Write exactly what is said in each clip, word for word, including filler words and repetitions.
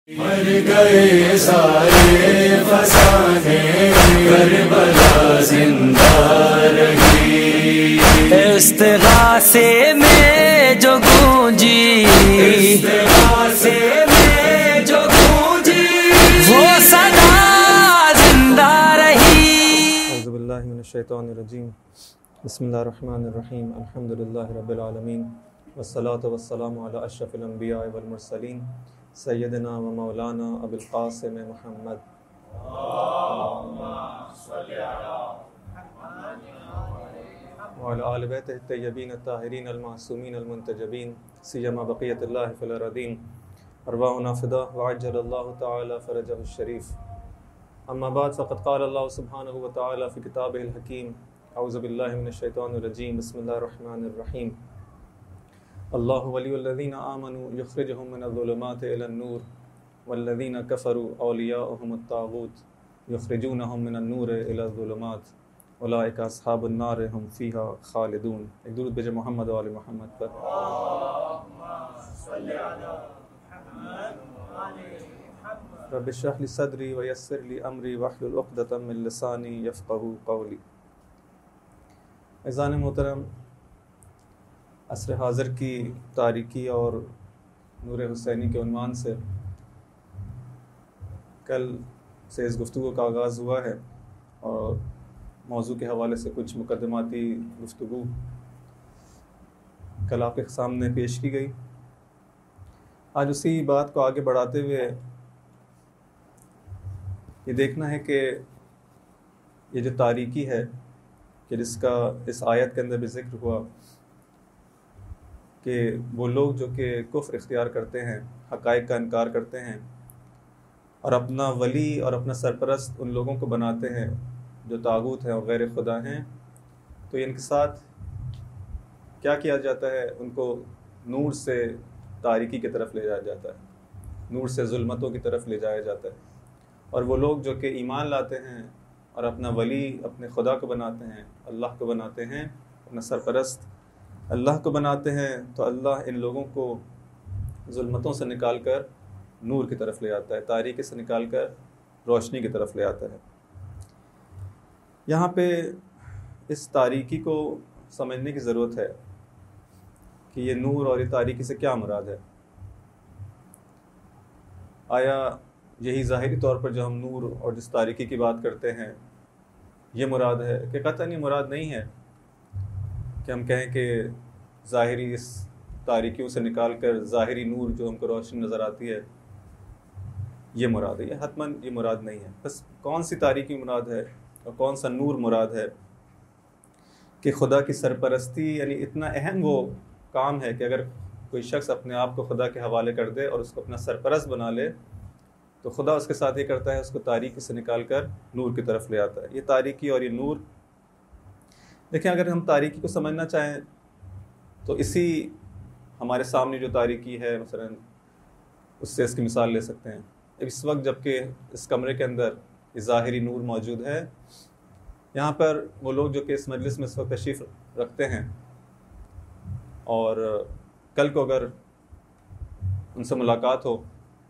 مر گئے سارے فسانے کربلا زندہ رہی، استغاثے میں جو گونجی استغاثے میں جو گونجی وہ صدا زندہ رہی۔ اعوذ باللہ من الشیطان الرجیم، بسم اللہ الرحمن الرحیم، الحمدللہ رب العالمین، والصلاة والسلام علی اشرف الانبیاء والمرسلین، سیدنا و مولانا ابو القاسم محمد وعلی آل بیتہ الطیبین الطاہرین المعصومین المنتجبین، سیما بقیۃ اللہ فی الارضین، ارواحنا فدا وعجل اللہ تعالی فرجہ الشریف۔ اما بعد، فقد قال اللہ سبحانہ وتعالی فی کتابہ الحکیم، اعوذ باللہ من الشیطان الرجیم، بسم اللہ الرحمن الرحیم۔ اللہ ولی الذین آمنوا یخرجہم من الظلمات الی النور والذین کفروا اولیاؤہم الطاغوت یخرجونہم من النور الی الظلمات اولئک اصحاب النار ہم فیہا خالدون۔ ایک درود بھیجے محمد و آل محمد پر۔ رب اشرح لی صدری ویسر لی امری واحلل عقدۃ من لسانی یفقہوا قولی۔ عزیزان محترم، عصر حاضر کی تاریکی اور نور حسینی کے عنوان سے کل سے اس گفتگو کا آغاز ہوا ہے، اور موضوع کے حوالے سے کچھ مقدماتی گفتگو کل آپ کے سامنے پیش کی گئی۔ آج اسی بات کو آگے بڑھاتے ہوئے یہ دیکھنا ہے کہ یہ جو تاریکی ہے کہ جس کا اس آیت کے اندر بھی ذکر ہوا کہ وہ لوگ جو کہ کفر اختیار کرتے ہیں، حقائق کا انکار کرتے ہیں، اور اپنا ولی اور اپنا سرپرست ان لوگوں کو بناتے ہیں جو طاغوت ہیں اور غیر خدا ہیں، تو ان کے ساتھ کیا کیا جاتا ہے؟ ان کو نور سے تاریکی کی طرف لے جایا جاتا ہے، نور سے ظلمتوں کی طرف لے جایا جاتا ہے۔ اور وہ لوگ جو کہ ایمان لاتے ہیں اور اپنا ولی اپنے خدا کو بناتے ہیں، اللہ کو بناتے ہیں، اپنا سرپرست اللہ کو بناتے ہیں، تو اللہ ان لوگوں کو ظلمتوں سے نکال کر نور کی طرف لے آتا ہے، تاریکی سے نکال کر روشنی کی طرف لے آتا ہے۔ یہاں پہ اس تاریکی کو سمجھنے کی ضرورت ہے کہ یہ نور اور یہ تاریکی سے کیا مراد ہے۔ آیا یہی ظاہری طور پر جو ہم نور اور جس تاریکی کی بات کرتے ہیں یہ مراد ہے؟ کہ قطعاً یہ مراد نہیں ہے کہ ہم کہیں کہ ظاہری اس تاریکیوں سے نکال کر ظاہری نور جو ہم کو روشنی نظر آتی ہے یہ مراد ہے۔ یہ حتماً یہ مراد نہیں ہے۔ بس کون سی تاریکی مراد ہے اور کون سا نور مراد ہے کہ خدا کی سرپرستی، یعنی اتنا اہم وہ کام ہے کہ اگر کوئی شخص اپنے آپ کو خدا کے حوالے کر دے اور اس کو اپنا سرپرست بنا لے تو خدا اس کے ساتھ یہ کرتا ہے، اس کو تاریکی سے نکال کر نور کی طرف لے آتا ہے۔ یہ تاریکی اور یہ نور، دیکھیں اگر ہم تاریکی کو سمجھنا چاہیں تو اسی ہمارے سامنے جو تاریکی ہے مثلا اس سے اس کی مثال لے سکتے ہیں۔ اس وقت جب کہ اس کمرے کے اندر یہ ظاہری نور موجود ہے، یہاں پر وہ لوگ جو کہ اس مجلس میں اس وقت تشریف رکھتے ہیں اور کل کو اگر ان سے ملاقات ہو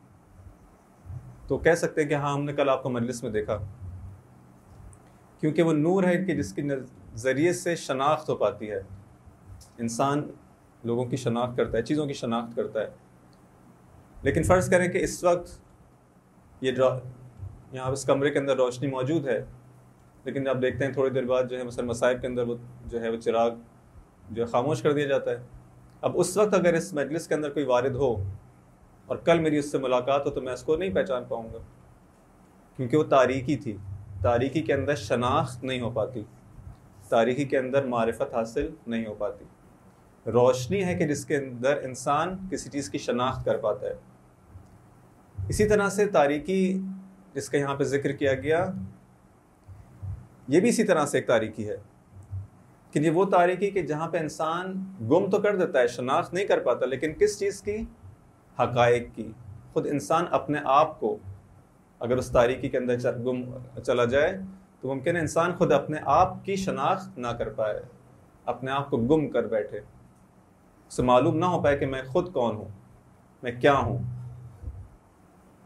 تو کہہ سکتے ہیں کہ ہاں ہم نے کل آپ کو مجلس میں دیکھا، کیونکہ وہ نور ہے کہ جس کے ذریعے سے شناخت ہو پاتی ہے۔ انسان لوگوں کی شناخت کرتا ہے، چیزوں کی شناخت کرتا ہے۔ لیکن فرض کریں کہ اس وقت یہ یہاں اس کمرے کے اندر روشنی موجود ہے، لیکن آپ دیکھتے ہیں تھوڑی دیر بعد جو ہے مثلا مصائب کے اندر وہ جو ہے وہ چراغ جو ہے خاموش کر دیا جاتا ہے۔ اب اس وقت اگر اس مجلس کے اندر کوئی وارد ہو اور کل میری اس سے ملاقات ہو تو میں اس کو نہیں پہچان پاؤں گا، کیونکہ وہ تاریکی تھی۔ تاریکی کے اندر شناخت نہیں ہو پاتی، تاریکی کے اندر معرفت حاصل نہیں ہو پاتی۔ روشنی ہے کہ جس کے اندر انسان کسی چیز کی شناخت کر پاتا ہے۔ اسی طرح سے تاریکی جس کا یہاں پہ ذکر کیا گیا یہ بھی اسی طرح سے ایک تاریکی ہے کہ یہ وہ تاریکی کہ جہاں پہ انسان گم تو کر دیتا ہے، شناخت نہیں کر پاتا، لیکن کس چیز کی؟ حقائق کی۔ خود انسان اپنے آپ کو اگر اس تاریکی کے اندر گم چلا جائے تو ممکن ہے انسان خود اپنے آپ کی شناخت نہ کر پائے، اپنے آپ کو گم کر بیٹھے، اسے معلوم نہ ہو پائے کہ میں خود کون ہوں، میں کیا ہوں۔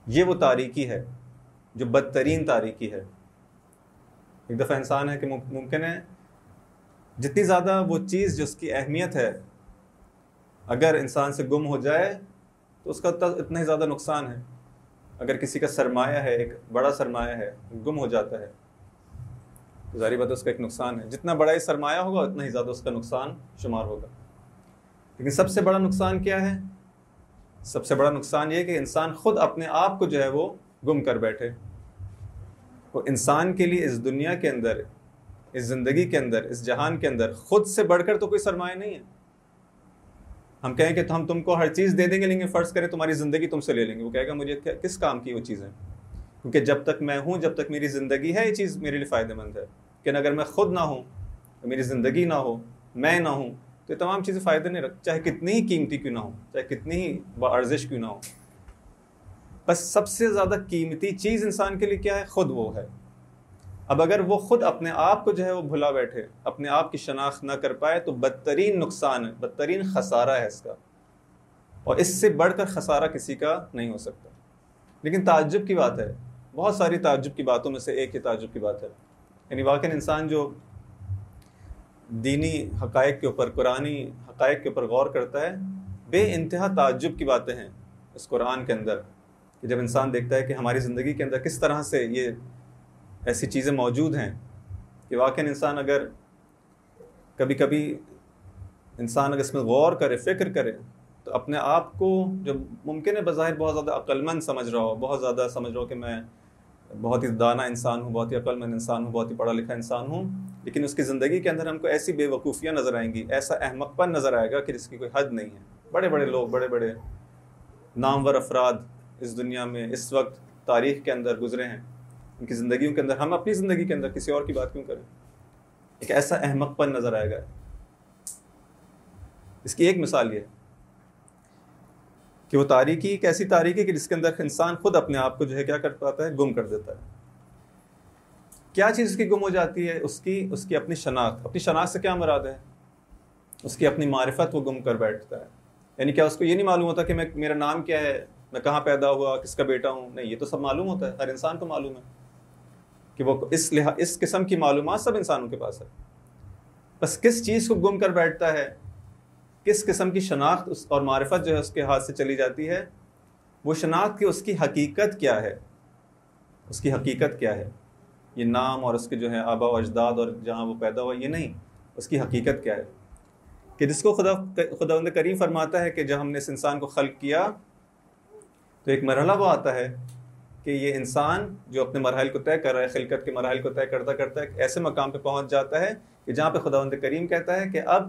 یہ وہ تاریکی ہے جو بدترین تاریکی ہے۔ ایک دفعہ انسان ہے کہ ممکن ہے جتنی زیادہ وہ چیز جو اس کی اہمیت ہے اگر انسان سے گم ہو جائے تو اس کا اتنا ہی زیادہ نقصان ہے۔ اگر کسی کا سرمایہ ہے، ایک بڑا سرمایہ ہے، گم ہو جاتا ہے تو ظاہری بات ہے اس کا ایک نقصان ہے۔ جتنا بڑا یہ سرمایہ ہوگا اتنا ہی زیادہ اس کا نقصان شمار ہوگا۔ لیکن سب سے بڑا نقصان کیا ہے؟ سب سے بڑا نقصان یہ کہ انسان خود اپنے آپ کو جو ہے وہ گم کر بیٹھے۔ وہ انسان کے لیے اس دنیا کے اندر، اس زندگی کے اندر، اس جہان کے اندر خود سے بڑھ کر تو کوئی سرمایہ نہیں ہے۔ ہم کہیں کہ ہم تم کو ہر چیز دے دیں گے، لیکن فرض کریں تمہاری زندگی تم سے لے لیں گے، وہ کہے گا مجھے کس کام کی وہ چیزیں، کیونکہ جب تک میں ہوں، جب تک میری زندگی ہے، یہ چیز میرے لیے فائدہ مند ہے۔ لیکن اگر میں خود نہ ہوں، میری زندگی نہ ہو، میں نہ ہوں، تو یہ تمام چیزیں فائدہ نہیں رکھ، چاہے کتنی ہی قیمتی کیوں نہ ہو، چاہے کتنی ہی باارزش کیوں نہ ہو۔ بس سب سے زیادہ قیمتی چیز انسان کے لیے کیا ہے؟ خود وہ ہے۔ اب اگر وہ خود اپنے آپ کو جو ہے وہ بھلا بیٹھے، اپنے آپ کی شناخت نہ کر پائے، تو بدترین نقصان ہے، بدترین خسارہ ہے اس کا، اور اس سے بڑھ کر خسارہ کسی کا نہیں ہو سکتا۔ لیکن تعجب کی بات ہے، بہت ساری تعجب کی باتوں میں سے ایک ہی تعجب کی بات ہے، یعنی واقعی انسان جو دینی حقائق کے اوپر، قرآنی حقائق کے اوپر غور کرتا ہے، بے انتہا تعجب کی باتیں ہیں اس قرآن کے اندر، کہ جب انسان دیکھتا ہے کہ ہماری زندگی کے اندر کس طرح سے یہ ایسی چیزیں موجود ہیں کہ واقعی انسان اگر کبھی کبھی انسان اگر اس میں غور کرے، فکر کرے، تو اپنے آپ کو جو ممکن ہے بظاہر بہت زیادہ عقل مند سمجھ رہا ہو، بہت زیادہ سمجھ رہا ہو کہ میں بہت ہی دانا انسان ہوں، بہت ہی عقل مند انسان ہوں، بہت ہی پڑھا لکھا انسان ہوں، لیکن اس کی زندگی کے اندر ہم کو ایسی بے وقوفیاں نظر آئیں گی، ایسا احمق پن نظر آئے گا کہ جس کی کوئی حد نہیں ہے۔ بڑے بڑے لوگ، بڑے بڑے نامور افراد اس دنیا میں اس وقت تاریخ کے اندر گزرے ہیں، ان کی زندگیوں کے اندر، ہم اپنی زندگی کے اندر کسی اور کی بات کیوں کریں؟ ایک ایسا احمق پن نظر آئے گا۔ اس کی ایک مثال یہ کہ وہ تاریکی ایک ایسی تاریکی کہ جس کے اندر انسان خود اپنے آپ کو جو ہے کیا کر پاتا ہے؟ گم کر دیتا ہے۔ کیا چیز اس کی گم ہو جاتی ہے؟ اس کی اس کی اپنی شناخت۔ اپنی شناخت سے کیا مراد ہے؟ اس کی اپنی معرفت وہ گم کر بیٹھتا ہے۔ یعنی کیا اس کو یہ نہیں معلوم ہوتا کہ میں میرا نام کیا ہے، میں کہاں پیدا ہوا، کس کا بیٹا ہوں؟ نہیں، یہ تو سب معلوم ہوتا ہے، ہر انسان کو معلوم ہے کہ وہ اس لحاظ اس قسم کی معلومات سب انسانوں کے پاس ہے۔ بس کس چیز کو گم کر بیٹھتا ہے، کس قسم کی شناخت اس اور معرفت جو ہے اس کے ہاتھ سے چلی جاتی ہے؟ وہ شناخت کی اس کی حقیقت کیا ہے، اس کی حقیقت کیا ہے؟ یہ نام اور اس کے جو ہے آبا و اجداد اور جہاں وہ پیدا ہوا، یہ نہیں، اس کی حقیقت کیا ہے؟ کہ جس کو خدا خداوند کریم فرماتا ہے کہ جب ہم نے اس انسان کو خلق کیا تو ایک مرحلہ وہ آتا ہے کہ یہ انسان جو اپنے مراحل کو طے کر رہا ہے، خلقت کے مراحل کو طے کرتا کرتا ہے، ایسے مقام پہ پہنچ جاتا ہے کہ جہاں پہ خداوند کریم کہتا ہے کہ اب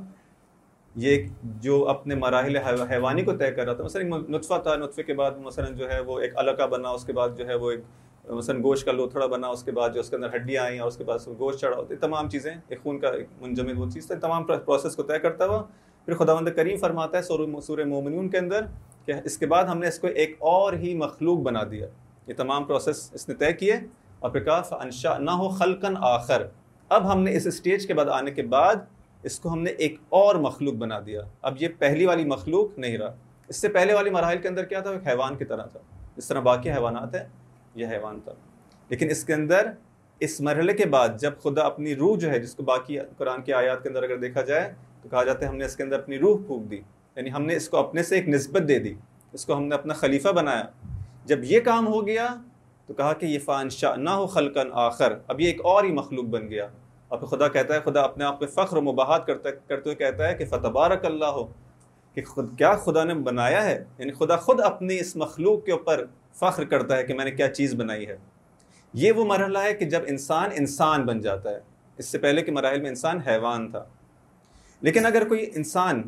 یہ جو اپنے مراحل حیوانی کو طے کر رہا تھا، مثلا نطفہ تھا، نطفے کے بعد مثلا جو ہے وہ ایک علقہ بنا، اس کے بعد جو ہے وہ ایک مثلا گوشت کا لوتھڑا بنا، اس کے بعد جو اس کے اندر ہڈیاں آئیں اور اس کے بعد گوشت چڑھا ہوتا ہے، تمام چیزیں، ایک خون کا ایک منجمد وہ چیز تھا، تمام پروسیس کو طے کرتا ہوا پھر خداوند کریم فرماتا ہے سورہ مومنون کے اندر کہ اس کے بعد ہم نے اس کو ایک اور ہی مخلوق بنا دیا۔ یہ تمام پروسیس اس نے طے کیے اور پھر کہا فَأَنشَأْنَاهُ خَلْقًا آخر، اب ہم نے اس اسٹیج کے بعد آنے کے بعد اس کو ہم نے ایک اور مخلوق بنا دیا۔ اب یہ پہلی والی مخلوق نہیں رہا، اس سے پہلے والی مراحل کے اندر کیا تھا؟ ایک حیوان کی طرح تھا، اس طرح باقی حیوانات ہیں، یہ حیوان تھا۔ لیکن اس کے اندر اس مرحلے کے بعد جب خدا اپنی روح جو ہے، جس کو باقی قرآن کی آیات کے اندر اگر دیکھا جائے تو کہا جاتا ہے ہم نے اس کے اندر اپنی روح پھونک دی، یعنی ہم نے اس کو اپنے سے ایک نسبت دے دی، اس کو ہم نے اپنا خلیفہ بنایا۔ جب یہ کام ہو گیا تو کہا کہ یہ فَأَنشَأْنَاهُ خَلْقًا آخر، اب یہ ایک اور ہی مخلوق بن گیا۔ اور پھر خدا کہتا ہے، خدا اپنے آپ پہ فخر و مباحات کرتا کرتے ہوئے کہتا ہے کہ فَتَبَارَكَ اللَّهُ، کہ خود کیا خدا نے بنایا ہے، یعنی خدا خود اپنی اس مخلوق کے اوپر فخر کرتا ہے کہ میں نے کیا چیز بنائی ہے۔ یہ وہ مرحلہ ہے کہ جب انسان انسان بن جاتا ہے، اس سے پہلے کے مراحل میں انسان حیوان تھا۔ لیکن اگر کوئی انسان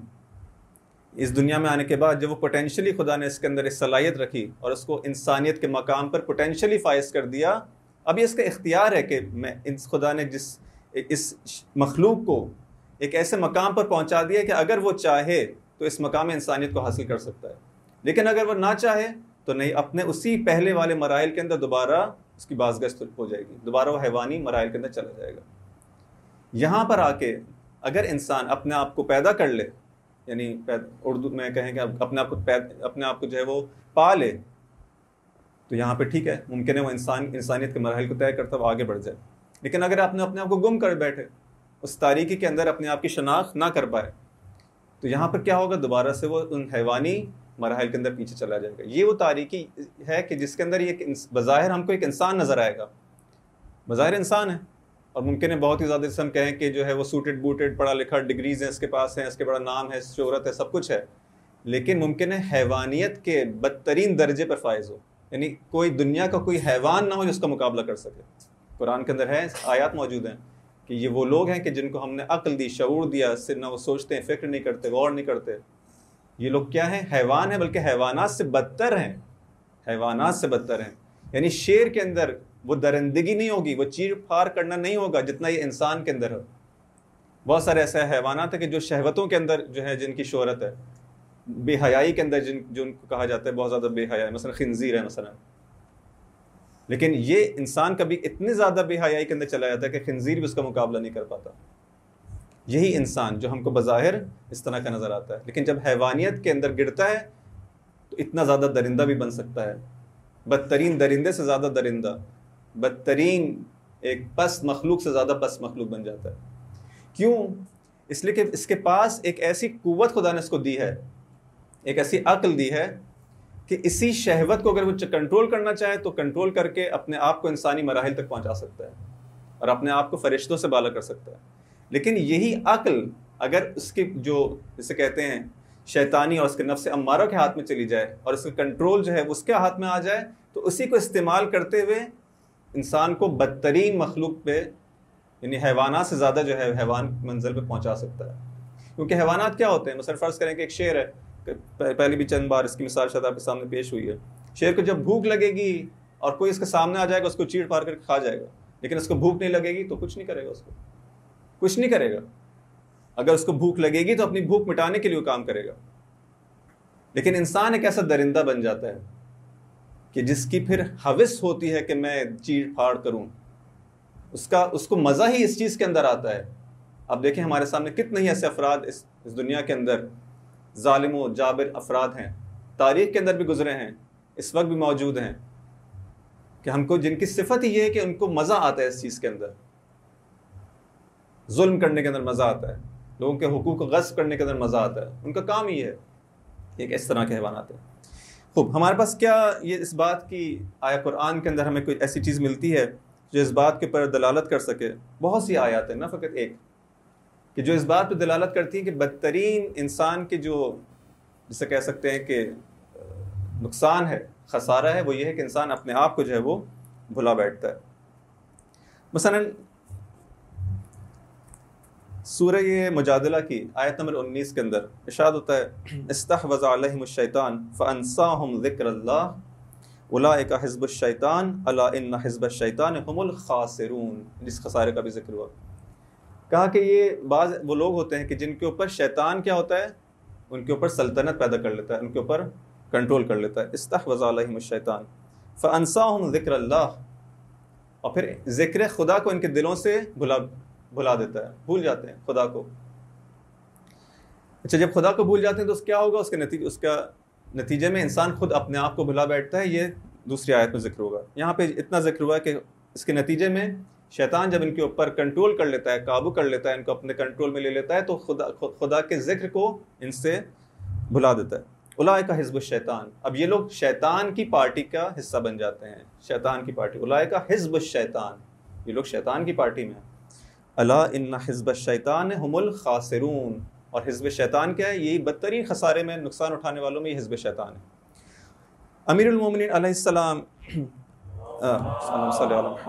اس دنیا میں آنے کے بعد جب وہ پوٹینشلی خدا نے اس کے اندر اس صلاحیت رکھی اور اس کو انسانیت کے مقام پر پوٹینشلی فائز کر دیا، اب یہ اس کا اختیار ہے کہ میں اس خدا نے جس اس مخلوق کو ایک ایسے مقام پر پہنچا دیا کہ اگر وہ چاہے تو اس مقام انسانیت کو حاصل کر سکتا ہے، لیکن اگر وہ نہ چاہے تو نہیں، اپنے اسی پہلے والے مراحل کے اندر دوبارہ اس کی بازگشت ہو جائے گی، دوبارہ وہ حیوانی مراحل کے اندر چلا جائے گا۔ یہاں پر آ کے اگر انسان اپنے آپ کو پیدا کر لے، یعنی اردو میں کہیں کہ اپنے آپ کو اپنے آپ کو جو ہے وہ پا لے، تو یہاں پہ ٹھیک ہے، ممکن ہے وہ انسان انسانیت کے مراحل کو طے کرتا ہے، وہ آگے بڑھ جائے. لیکن اگر آپ نے اپنے آپ کو گم کر بیٹھے، اس تاریکی کے اندر اپنے آپ کی شناخت نہ کر پائے، تو یہاں پر کیا ہوگا؟ دوبارہ سے وہ ان حیوانی مراحل کے اندر پیچھے چلا جائے گا. یہ وہ تاریکی ہے کہ جس کے اندر یہ بظاہر ہم کو ایک انسان نظر آئے گا، بظاہر انسان ہے، اور ممکن ہے بہت ہی زیادہ جیسے ہم کہیں کہ جو ہے وہ سوٹڈ بوٹڈ پڑھا لکھا، ڈگریز ہیں اس کے پاس ہیں، اس کے بڑا نام ہے، شہرت ہے، سب کچھ ہے، لیکن ممکن ہے حیوانیت کے بدترین درجے پر فائز ہو. یعنی کوئی دنیا کا کوئی حیوان نہ ہو جو اس کا مقابلہ کر سکے. قرآن کے اندر ہے، آیات موجود ہیں کہ یہ وہ لوگ ہیں کہ جن کو ہم نے عقل دی، شعور دیا، اس سے نہ وہ سوچتے ہیں، فکر نہیں کرتے، غور نہیں کرتے. یہ لوگ کیا ہیں؟ حیوان ہیں، بلکہ حیوانات سے بدتر ہیں، حیوانات سے بدتر ہیں. یعنی شیر کے اندر وہ درندگی نہیں ہوگی، وہ چیر پھاڑ کرنا نہیں ہوگا جتنا یہ انسان کے اندر ہے. بہت سارے ایسے حیوانات ہیں کہ جو شہوتوں کے اندر جو ہے جن کی شہرت ہے، بے حیائی کے اندر جن جو ان کو کہا جاتا ہے بہت زیادہ بے حیا، مثلا خنزیر ہے مثلا. لیکن یہ انسان کبھی اتنے زیادہ بے حیائی کے اندر چلا جاتا ہے کہ خنزیر بھی اس کا مقابلہ نہیں کر پاتا. یہی انسان جو ہم کو بظاہر اس طرح کا نظر آتا ہے، لیکن جب حیوانیت کے اندر گرتا ہے تو اتنا زیادہ درندہ بھی بن سکتا ہے، بدترین درندے سے زیادہ درندہ، بدترین ایک پس مخلوق سے زیادہ پس مخلوق بن جاتا ہے. کیوں؟ اس لیے کہ اس کے پاس ایک ایسی قوت خدا نے اس کو دی ہے، ایک ایسی عقل دی ہے کہ اسی شہوت کو اگر وہ کنٹرول کرنا چاہے تو کنٹرول کر کے اپنے آپ کو انسانی مراحل تک پہنچا سکتا ہے اور اپنے آپ کو فرشتوں سے بالا کر سکتا ہے. لیکن یہی عقل اگر اس کی جو جسے کہتے ہیں شیطانی اور اس کے نفس امارہ کے ہاتھ میں چلی جائے اور اس کا کنٹرول جو ہے اس کے ہاتھ میں آ جائے تو اسی کو استعمال کرتے ہوئے انسان کو بدترین مخلوق پہ، یعنی حیوانات سے زیادہ جو ہے حیوان منزل پہ پہنچا سکتا ہے. کیونکہ حیوانات کیا ہوتے ہیں؟ مثلا فرض کریں کہ ایک شیر ہے، پہلے بھی چند بار اس کی مثال شاید آپ کے سامنے پیش ہوئی ہے. شیر کو جب بھوک لگے گی اور کوئی اس کے سامنے آ جائے گا اس کو چیڑ پھاڑ کر کھا جائے گا، لیکن اس کو بھوک نہیں لگے گی تو کچھ نہیں کرے گا، اس کو کچھ نہیں کرے گا. اگر اس کو بھوک لگے گی تو اپنی بھوک مٹانے کے لیے کام کرے گا. لیکن انسان ایک ایسا درندہ بن جاتا ہے کہ جس کی پھر ہوس ہوتی ہے کہ میں چیڑ پھاڑ کروں، اس کا اس کو مزہ ہی اس چیز کے اندر آتا ہے. اب دیکھیں ہمارے سامنے کتنے ہی ایسے افراد اس, اس دنیا کے اندر ظالم و جابر افراد ہیں، تاریخ کے اندر بھی گزرے ہیں، اس وقت بھی موجود ہیں، کہ ہم کو جن کی صفت ہی یہ ہے کہ ان کو مزہ آتا ہے اس چیز کے اندر، ظلم کرنے کے اندر مزہ آتا ہے، لوگوں کے حقوق کو غصب کرنے کے اندر مزہ آتا ہے. ان کا کام ہی ہے. ایک اس طرح کے حیوانات ہیں. خوب، ہمارے پاس کیا یہ اس بات کی آیا قرآن کے اندر ہمیں کوئی ایسی چیز ملتی ہے جو اس بات کے پر دلالت کر سکے؟ بہت سی آیات ہیں، نہ فقط ایک، کہ جو اس بات پہ دلالت کرتی ہیں کہ بدترین انسان کے جو جسے کہہ سکتے ہیں کہ نقصان ہے، خسارہ ہے، وہ یہ ہے کہ انسان اپنے آپ کو جو ہے وہ بھلا بیٹھتا ہے. مثلا سورہ مجادلہ کی آیت نمبر انیس کے اندر ارشاد ہوتا ہے استحوذ علیہم الشیطان فانساہم ذکر اللہ اولئک حزب الشیطان الا ان حزب الشیطان هم الخاسرون. جس خسارے کا بھی ذکر ہوا، کہا کہ یہ بعض وہ لوگ ہوتے ہیں کہ جن کے اوپر شیطان کیا ہوتا ہے؟ ان کے اوپر سلطنت پیدا کر لیتا ہے، ان کے اوپر کنٹرول کر لیتا ہے. استحوذ علیہم الشیطان فانساہم ذکر اللہ، اور پھر ذکر خدا کو ان کے دلوں سے بھلا بھلا دیتا ہے، بھول جاتے ہیں خدا کو. اچھا، جب خدا کو بھول جاتے ہیں تو اس کیا ہوگا؟ اس کے نتیجے اس کا نتیجے میں انسان خود اپنے آپ کو بھلا بیٹھتا ہے. یہ دوسری آیت میں ذکر ہوگا. یہاں پہ اتنا ذکر ہوا کہ اس کے نتیجے میں شیطان جب ان کے اوپر کنٹرول کر لیتا ہے، قابو کر لیتا ہے، ان کو اپنے کنٹرول میں لے لیتا ہے، تو خدا خدا کے ذکر کو ان سے بھلا دیتا ہے. اولئک حزب الشیطان، اب یہ لوگ شیطان کی پارٹی کا حصہ بن جاتے ہیں. شیطان کی پارٹی، اولئک حزب الشیطان، یہ لوگ شیطان کی پارٹی میں ہیں. الا ان حزب الشیطان هم الخاسرون، اور حزب شیطان کیا ہے؟ یہی بدترین خسارے میں نقصان اٹھانے والوں میں یہ حزب شیطان ہے. امیر المومنین علیہ السلام صلی اللہ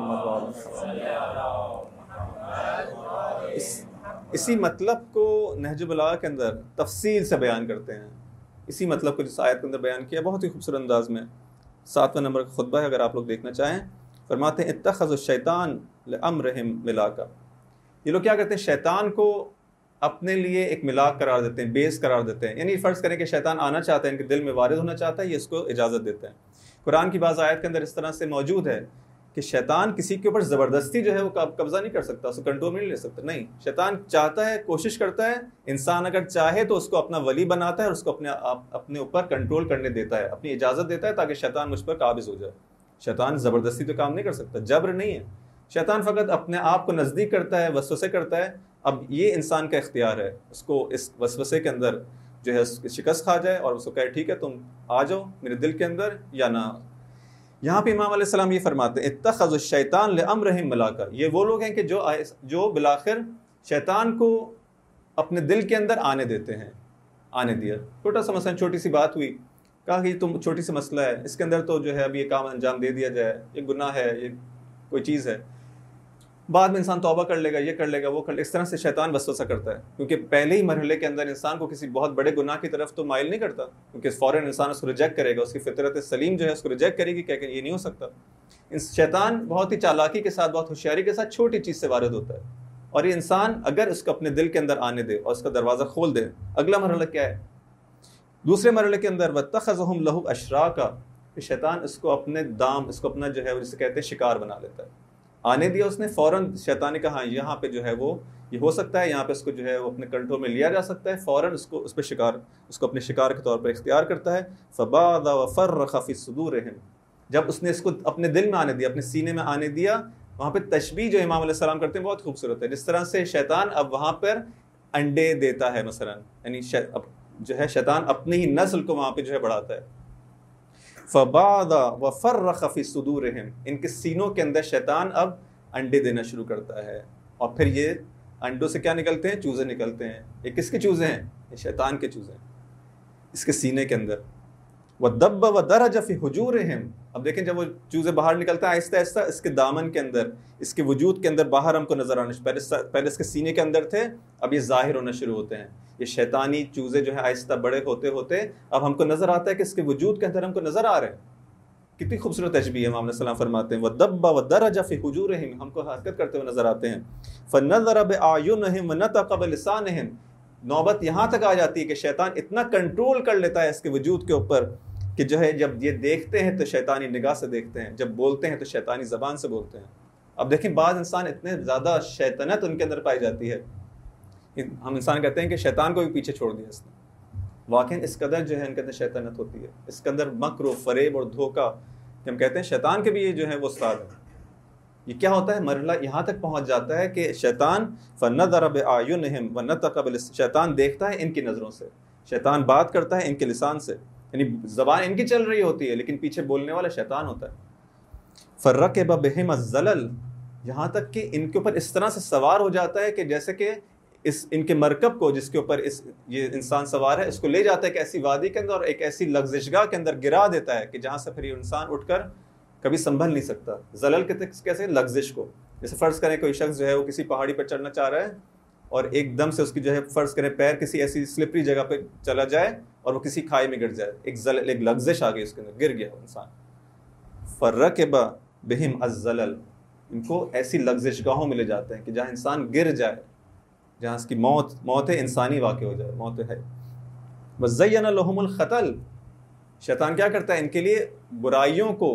اس اسی مطلب کو نہج البلاغہ کے اندر تفصیل سے بیان کرتے ہیں. اسی مطلب کو جس آیت کے اندر بیان کیا بہت ہی خوبصورت انداز میں. ساتویں نمبر کا خطبہ ہے، اگر آپ لوگ دیکھنا چاہیں. فرماتے ہیں اتخذ الشیطان لامرہم ملاکا، یہ لوگ کیا کرتے ہیں؟ شیطان کو اپنے لیے ایک ملاک قرار دیتے ہیں، بیس قرار دیتے ہیں. یعنی فرض کریں کہ شیطان آنا چاہتا ہے، ان کے دل میں وارد ہونا چاہتا ہے، یہ اس کو اجازت دیتے ہیں. قرآن کی بعض آیت کے اندر اس طرح سے موجود ہے کہ شیطان کسی کے اوپر زبردستی جو ہے وہ قبضہ نہیں کر سکتا، اس کو کنٹرول میں نہیں لے سکتا. نہیں، شیطان چاہتا ہے، کوشش کرتا ہے، انسان اگر چاہے تو اس کو اپنا ولی بناتا ہے اور اس کو اپنے اپنے اوپر کنٹرول کرنے دیتا ہے، اپنی اجازت دیتا ہے تاکہ شیطان مجھ پر قابض ہو جائے. شیطان زبردستی تو کام نہیں کر سکتا، جبر نہیں ہے، شیطان فقط اپنے آپ کو نزدیک کرتا ہے، وسوسے کرتا ہے. اب یہ انسان کا اختیار ہے، اس کو اس وسوسے کے اندر جو ہے شکست کھا جائے اور اس کو کہے ٹھیک ہے تم آ جاؤ میرے دل کے اندر یا نہ. یہاں پہ امام علیہ السلام یہ فرماتے ہیں اتخذ الشیطان لامرہم ملاکا، یہ وہ لوگ ہیں کہ جو جو بالآخر شیطان کو اپنے دل کے اندر آنے دیتے ہیں. آنے دیا، چھوٹا سا مثلا چھوٹی سی بات ہوئی، کہا کہ تم چھوٹی سی مسئلہ ہے، اس کے اندر تو جو ہے اب یہ کام انجام دے دیا جائے، یہ گناہ ہے، یہ کوئی چیز ہے، بعد میں انسان توبہ کر لے گا، یہ کر لے گا، وہ کر لے گا. اس طرح سے شیطان وسوسہ کرتا ہے، کیونکہ پہلے ہی مرحلے کے اندر انسان کو کسی بہت بڑے گناہ کی طرف تو مائل نہیں کرتا، کیونکہ فوراً انسان اس کو ریجیکٹ کرے گا، اس کی فطرت سلیم جو ہے اس کو ریجیکٹ کرے گی کہ یہ نہیں ہو سکتا. شیطان بہت ہی چالاکی کے ساتھ، بہت ہوشیاری کے ساتھ چھوٹی چیز سے وارد ہوتا ہے، اور یہ انسان اگر اس کو اپنے دل کے اندر آنے دے اور اس کا دروازہ کھول دے. اگلا مرحلہ کیا ہے؟ دوسرے مرحلے کے اندر وَاتَّخَذَهُمْ لَهُ أَشْرَاكًا، کہ شیطان اس کو اپنے دام، اس کو اپنا جو ہے جسے کہتے ہیں شکار بنا لیتا ہے. آنے دیا اس نے، فوراً شیطان نے کہا یہاں پہ جو ہے وہ یہ ہو سکتا ہے، یہاں پہ اس کو جو ہے وہ اپنے کنٹرول میں لیا جا سکتا ہے، فوراً اس کو اس پہ شکار اس کو اپنے شکار کے طور پر اختیار کرتا ہے. فَبَعْدَ وَفَرَّخَ فِي صُدُورِهِمْ، جب اس نے اس کو اپنے دل میں آنے دیا، اپنے سینے میں آنے دیا، وہاں پہ تشبیہ جو امام علیہ السلام کرتے ہیں بہت خوبصورت ہے. جس طرح سے شیطان اب وہاں پر انڈے دیتا ہے مثلا، یعنی اب جو ہے شیطان اپنی ہی نسل کو وہاں پہ جو ہے بڑھاتا ہے. فَبَعْدَ وَفَرَّخَ فِي صُدُورِهِمْ، ان کے سینوں کے اندر شیطان اب انڈے دینا شروع کرتا ہے، اور پھر یہ انڈوں سے کیا نکلتے ہیں؟ چوزے نکلتے ہیں. یہ کس کے چوزے ہیں؟ یہ شیطان کے چوزے ہیں اس کے سینے کے اندر. وَدَبَّ وَدَرَجَ فِي حُجُورِهِمْ، اب دیکھیں جب وہ چوزے باہر نکلتا ہے آہستہ آہستہ اس کے دامن کے اندر، اس کے وجود کے اندر باہر ہم کو نظر آنے، پہلے پہلے اس کے سینے کے اندر تھے، اب یہ ظاہر ہونا شروع ہوتے ہیں. یہ شیطانی چوزے جو ہے آہستہ بڑے ہوتے ہوتے اب ہم کو نظر آتا ہے کہ اس کے وجود کے اندر ہم کو نظر آ رہے ہیں. کتنی خوبصورت تشبیہ ہے. امام علیہ السلام فرماتے ہیں وَدَبَّ وَدَرَجَ فِي حُجُورِهِمْ، ہم کو حرکت کرتے ہوئے نظر آتے ہیں. فَنَظَرَ بِأَعْيُنِهِمْ وَنَطَقَ بِلِسَانِهِمْ، نوبت یہاں تک آ جاتی ہے کہ شیطان اتنا کنٹرول کر لیتا ہے اس کے وجود کے اوپر کہ جو ہے جب یہ دیکھتے ہیں تو شیطانی نگاہ سے دیکھتے ہیں، جب بولتے ہیں تو شیطانی زبان سے بولتے ہیں. اب دیکھیں بعض انسان اتنے زیادہ شیطنت ان کے اندر پائی جاتی ہے، ہم انسان کہتے ہیں کہ شیطان کو بھی پیچھے چھوڑ دیا اس نے. واقعی اس قدر جو ہے ان کے اندر شیطنت ہوتی ہے، اس کے اندر مکر و فریب اور دھوکہ، کہ ہم کہتے ہیں شیطان کے بھی یہ جو ہے وہ استاد ہے. یہ کیا ہوتا ہے؟ مرحلہ یہاں تک پہنچ جاتا ہے کہ شیطان فَنَظَرَ بِأَعْيُنِهِمْ وَنَطَقَ بِلِسَانِهِمْ، شیطان دیکھتا ہے ان کی نظروں سے، شیطان بات کرتا ہے ان کے لسان سے، یعنی زبان ان کی چل رہی ہوتی ہے لیکن پیچھے بولنے والا شیطان ہوتا ہے. فَرَّكِبَ بِهِمَ الزَّلَلَ، یہاں تک کہ ان کے اوپر اس طرح سے سوار ہو جاتا ہے کہ جیسے کہ اس ان کے مرکب کو جس کے اوپر اس یہ انسان سوار ہے اس کو لے جاتا ہے کہ ایسی وادی کے اندر اور ایک ایسی لغزشگاہ کے اندر گرا دیتا ہے کہ جہاں سے پھر یہ انسان اٹھ کر کبھی سنبھل نہیں سکتا. زلل کے کیسے؟ لغزش کو. جیسے فرض کریں کوئی شخص جو ہے وہ کسی پہاڑی پر چڑھنا چاہ رہا ہے اور ایک دم سے اس کی جو ہے فرض کریں پیر کسی ایسی سلپری جگہ پہ چلا جائے اور وہ کسی کھائی میں گر جائے، ایک زلل ایک لغزش آ گئی اس کے اندر، گر گیا انسان. فَرَّكِبَ بِهِمْ الزَّلَلَ، ان کو ایسی لغزش گاہوں میں لے جاتے ہیں کہ جہاں انسان گر جائے، جہاں اس کی موت موت انسانی واقع ہو جائے، موت ہے. وَزَيَّنَ لَهُمُ الْخَطَلَ، شیطان کیا کرتا ہے؟ ان کے لیے برائیوں کو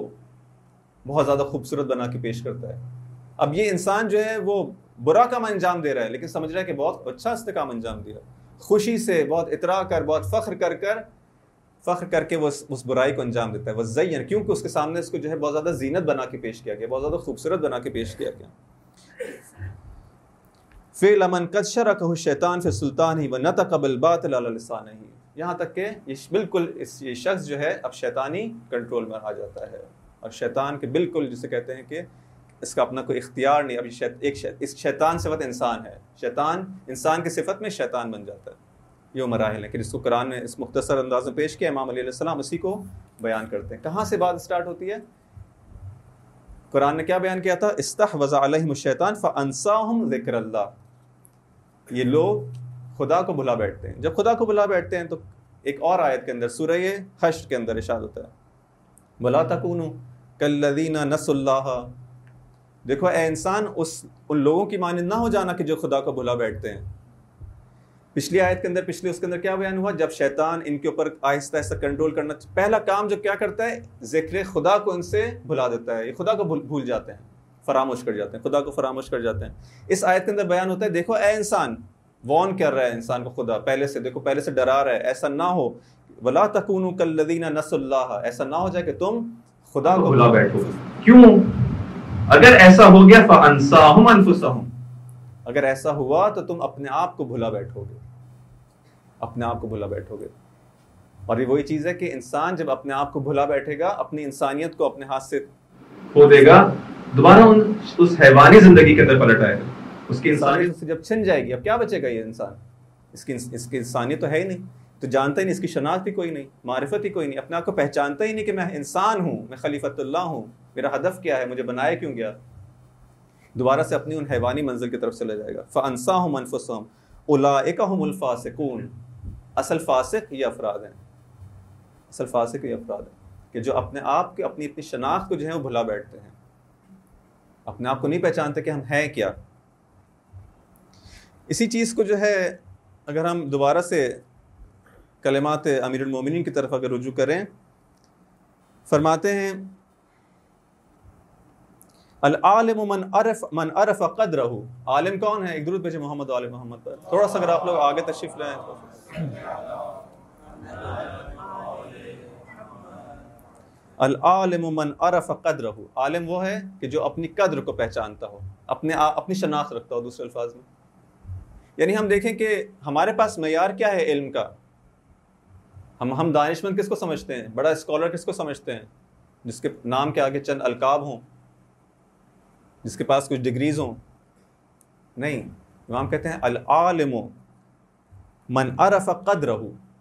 بہت زیادہ خوبصورت بنا کے پیش کرتا ہے. اب یہ انسان جو ہے وہ برا کام انجام دے رہا ہے لیکن سمجھ رہا ہے کہ بہت اچھا استقام انجام دیا، خوشی سے بہت اطراء کر بہت فخر کر کر فخر کر کے وہ اس برائی کو انجام دیتا ہے. وَزَيَّنَ، کیونکہ اس کے سامنے اس کو جو ہے بہت زیادہ زینت بنا کے پیش کیا گیا، بہت زیادہ خوبصورت بنا کے پیش کیا گیا. فِعْلَ مَنْ قَدْ شَرَكَهُ الشَّيْطَانُ فِي سُلْطَانِهِ وَنَطَقَ بِالْبَاطِلِ عَلَى لِسَانِهِ، یہاں تک کہ یہ بالکل اس یہ شخص جو ہے اب شیطانی کنٹرول میں آ جاتا ہے، اور شیطان کے بالکل جسے کہتے ہیں کہ اس کا اپنا کوئی اختیار نہیں. اب یہ ایک شیط اس شیطان صفت انسان ہے، شیطان انسان کی صفت میں شیطان بن جاتا ہے. یہ مراحل ہیں کہ جس کو قرآن نے اس مختصر انداز میں پیش کیا، امام علیہ السلام اسی کو بیان کرتے ہیں. کہاں سے بات سٹارٹ ہوتی ہے؟ قرآن نے کیا بیان کیا تھا؟ استحوذ علیہم الشیطان فانساہم ذکر اللہ، یہ لوگ خدا کو بھلا بیٹھتے ہیں. جب خدا کو بھلا بیٹھتے ہیں تو ایک اور آیت کے اندر سورہ حشر کے اندر ارشاد ہوتا ہے وَلَا تَكُونُوا كَالَّذِينَ نَسُوا اللَّهَ، دیکھو اے انسان اس ان لوگوں کی مانند نہ ہو جانا کہ جو خدا کو بھلا بیٹھتے ہیں. پچھلی آیت کے اندر پچھلی اس کے اندر کیا بیان ہوا؟ جب شیطان ان کے اوپر آہستہ آہستہ کنٹرول کرنا، پہلا کام جو کیا کرتا ہے؟ ذکر خدا کو ان سے بھلا دیتا ہے. یہ خدا کو بھول جاتے ہیں، فراموش کر جاتے ہیں، خدا کو فراموش کر جاتے ہیں. اس آیت کے اندر بیان ہوتا ہے دیکھو اے انسان، وارن کر رہا ہے انسان کو خدا پہلے سے، دیکھو پہلے سے ڈرا رہا ہے ایسا نہ ہو. وَلَا تَكُونُوا كَالَّذِينَ نَسُوا اللَّهَ، ایسا نہ ہو جائے کہ تم خدا کو بھلا بیٹھو گے. کیوں؟ اگر ایسا ہو گیا فَأَنْسَاهُمْ أَنفُسَهُمْ، اگر ایسا ہوا تو تم اپنے آپ کو بھلا بیٹھو گے، اپنے آپ کو بھلا بیٹھو گے. اور یہ وہی چیز ہے کہ انسان جب اپنے آپ کو بھلا بیٹھے گا، اپنی انسانیت کو اپنے ہاتھ سے کھو دے گا، دوبارہ ان اس حیوانی زندگی کے اندر پلٹ آئے گا. اس کی انسانیت انسانیت سے جب چھن جائے گی، اب کیا بچے گا یہ انسان؟ اس کی اس کی انسانیت تو ہے ہی نہیں، تو جانتا ہی نہیں، اس کی شناخت ہی کوئی نہیں، معرفت ہی کوئی نہیں، اپنے آپ کو پہچانتا ہی نہیں کہ میں انسان ہوں، میں خلیفۃ اللہ ہوں، میرا ہدف کیا ہے، مجھے بنایا کیوں گیا. دوبارہ سے اپنی ان حیوانی منزل کی طرف چلا جائے گا. فَأَنْسَاهُمْ أَنفُسَهُمْ أُولَٰئِكَ هُمُ الْفَاسِقُونَ. اصل فاسق یہ افراد ہیں، اصل فاسق یہ افراد ہیں کہ جو اپنے آپ کے اپنی اپنی شناخت کو جو ہے وہ بھلا بیٹھتے ہیں، اپنے آپ کو نہیں پہچانتے کہ ہم ہیں کیا. اسی چیز کو جو ہے اگر ہم دوبارہ سے کلمات امیر المومنین کی طرف اگر رجوع کریں، فرماتے ہیں العالم من عرف من عرف قدرہ. عالم کون ہے؟ ایک درود بھیجے محمد و آل محمد پر. تھوڑا سا اگر آپ لوگ آگے تشریف لائیں. العالم من عرف قدرہ، عالم وہ ہے کہ جو اپنی قدر کو پہچانتا ہو، اپنے اپنی شناخت رکھتا ہو. دوسرے الفاظ میں یعنی ہم دیکھیں کہ ہمارے پاس معیار کیا ہے علم کا. ہم ہم دانشمند کس کو سمجھتے ہیں؟ بڑا اسکالر کس کو سمجھتے ہیں؟ جس کے نام کے آگے چند القاب ہوں، جس کے پاس کچھ ڈگریز ہوں. نہیں، امام کہتے ہیں العالم من عرف قدرہ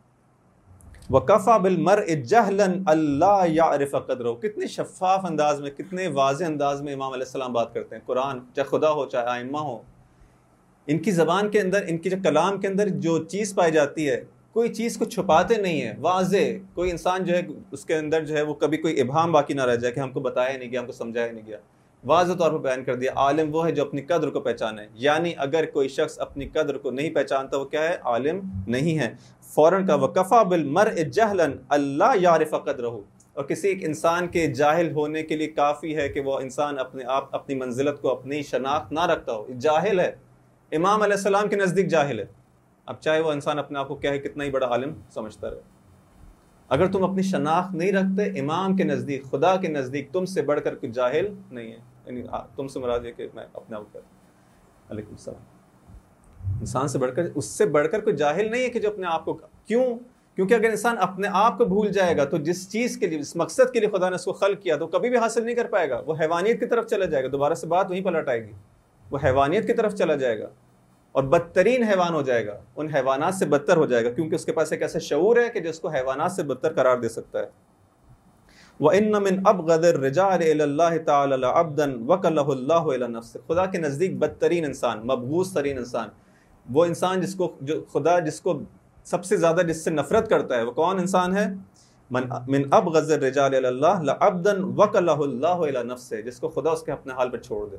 وکفى بالمرء جہلا اللہ یعرف قدرہ. کتنے شفاف انداز میں، کتنے واضح انداز میں امام علیہ السلام بات کرتے ہیں. قرآن چاہے خدا ہو چاہے آئمہ ہو، ان کی زبان کے اندر، ان کی جو کلام کے اندر جو چیز پائی جاتی ہے، کوئی چیز کو چھپاتے نہیں ہے، واضح. کوئی انسان جو ہے اس کے اندر جو ہے وہ کبھی کوئی ابہام باقی نہ رہ جائے کہ ہم کو بتایا نہیں گیا، ہم کو سمجھایا نہیں گیا، واضح طور پر بیان کر دیا. عالم وہ ہے جو اپنی قدر کو پہچانے. یعنی اگر کوئی شخص اپنی قدر کو نہیں پہچانتا، وہ کیا ہے؟ عالم نہیں ہے. فوراً کا وَكَفَى بِالْمَرْءِ جَهْلًا أَلَّا يَعْرِفَ قَدْرَهُ. اور کسی ایک انسان کے جاہل ہونے کے لیے کافی ہے کہ وہ انسان اپنے آپ اپنی منزلت کو، اپنی شناخت نہ رکھتا ہو. جاہل ہے، امام علیہ السلام کے نزدیک جاہل ہے. اب چاہے وہ انسان اپنے آپ کو کیا ہے کتنا ہی بڑا عالم سمجھتا رہے، اگر تم اپنی شناخت نہیں رکھتے، امام کے نزدیک، خدا کے نزدیک تم سے بڑھ کر کوئی جاہل نہیں ہے. یعنی تم سے مراد یہ کہ میں اپنے آپ کر علیکم السلام، انسان سے بڑھ کر، اس سے بڑھ کر کوئی جاہل نہیں ہے کہ جو اپنے آپ کو. کیوں؟ کیونکہ اگر انسان اپنے آپ کو بھول جائے گا تو جس چیز کے لیے، اس مقصد کے لیے خدا نے اس کو خلق کیا، تو کبھی بھی حاصل نہیں کر پائے گا. وہ حیوانیت کی طرف چلا جائے گا. دوبارہ سے بات وہیں پلٹ آئے گی، وہ حیوانیت کی طرف چلا جائے گا اور بدترین حیوان ہو جائے گا، ان حیوانات سے بدتر ہو جائے گا، کیونکہ اس کے پاس ایک ایسا شعور ہے کہ جو اس کو حیوانات سے بدتر قرار دے سکتا ہے. وَإِنَّ مِنْ أَبْغَضِ الرِّجَالِ إِلَى اللَّهِ تَعَالَى لَعَبْدًا وَكَلَّهُ اللَّهُ إِلَى نَفْسِهِ. خدا کے نزدیک بدترین انسان، مبغوض ترین انسان، وہ انسان جس کو جو خدا جس کو سب سے زیادہ جس سے نفرت کرتا ہے، وہ کون انسان ہے؟ من من ابغض الرجال الى الله لعبدا وكله الله الى نفسه. جس کو خدا اس کے اپنے حال پہ چھوڑ دے.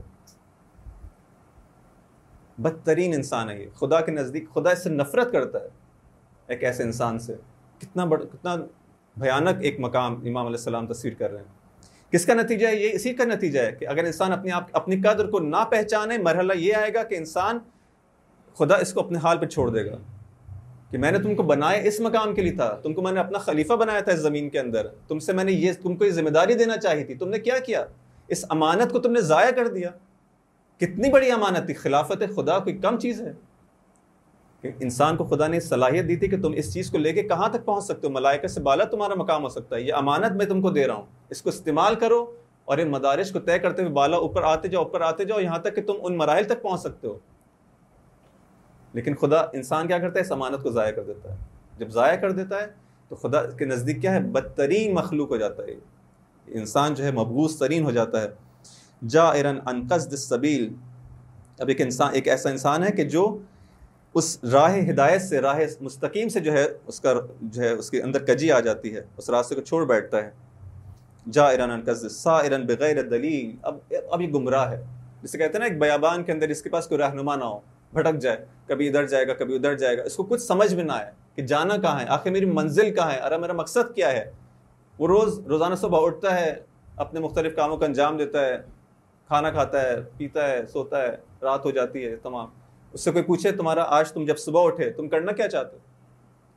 بدترین انسان ہے یہ خدا کے نزدیک. خدا اس سے نفرت کرتا ہے، ایک ایسے انسان سے. کتنا بڑا، کتنا بھیانک ایک مقام امام علیہ السلام تصویر کر رہے ہیں. کس کا نتیجہ ہے یہ؟ اسی کا نتیجہ ہے کہ اگر انسان اپنی آپ اپنی قدر کو نہ پہچانے، مرحلہ یہ آئے گا کہ انسان، خدا اس کو اپنے حال پہ چھوڑ دے گا کہ میں نے تم کو بنایا اس مقام کے لیے تھا، تم کو میں نے اپنا خلیفہ بنایا تھا اس زمین کے اندر، تم سے میں نے یہ تم کو یہ ذمہ داری دینا چاہی تھی، تم نے کیا کیا؟ اس امانت کو تم نے ضائع کر دیا. کتنی بڑی امانت تھی. خلافت خدا کوئی کم چیز ہے کہ انسان کو خدا نے صلاحیت دی تھی کہ تم اس چیز کو لے کے کہاں تک پہنچ سکتے ہو، ملائکہ سے بالا تمہارا مقام ہو سکتا ہے. یہ امانت میں تم کو دے رہا ہوں، اس کو استعمال کرو اور ان مدارج کو طے کرتے ہوئے بالا اوپر آتے جاؤ، اوپر آتے جاؤ، یہاں تک کہ تم ان مراحل تک پہنچ سکتے ہو. لیکن خدا، انسان کیا کرتا ہے؟ اس امانت کو ضائع کر دیتا ہے. جب ضائع کر دیتا ہے تو خدا کے نزدیک کیا ہے؟ بدترین مخلوق ہو جاتا ہے. انسان جو ہے مبغوض ترین ہو جاتا ہے. جائرن عن قصد السبیل. اب ایک انسان، ایک ایسا انسان ہے کہ جو اس راہ ہدایت سے، راہ مستقیم سے جو ہے اس کا جو ہے اس کے اندر کجی آ جاتی ہے، اس راستے کو چھوڑ بیٹھتا ہے. جائرن عن قصد سائرن بغیر دلیل. اب اب یہ گمراہ ہے. جسے کہتے ہیں نا ایک بیابان کے اندر اس کے پاس کوئی رہنما نہ ہو، بھٹک جائے، کبھی ادھر جائے گا کبھی ادھر جائے گا، اس کو کچھ سمجھ میں نہ آئے کہ جانا کہاں ہے، آخر میری منزل کہاں ہے، ارے میرا مقصد کیا ہے. وہ روز روزانہ صبح اٹھتا ہے، اپنے مختلف کاموں کا انجام دیتا ہے، کھانا کھاتا ہے، پیتا ہے، سوتا ہے، رات ہو جاتی ہے تمام. اس سے کوئی پوچھے تمہارا آج تم جب صبح اٹھے تم کرنا کیا چاہتے ہو،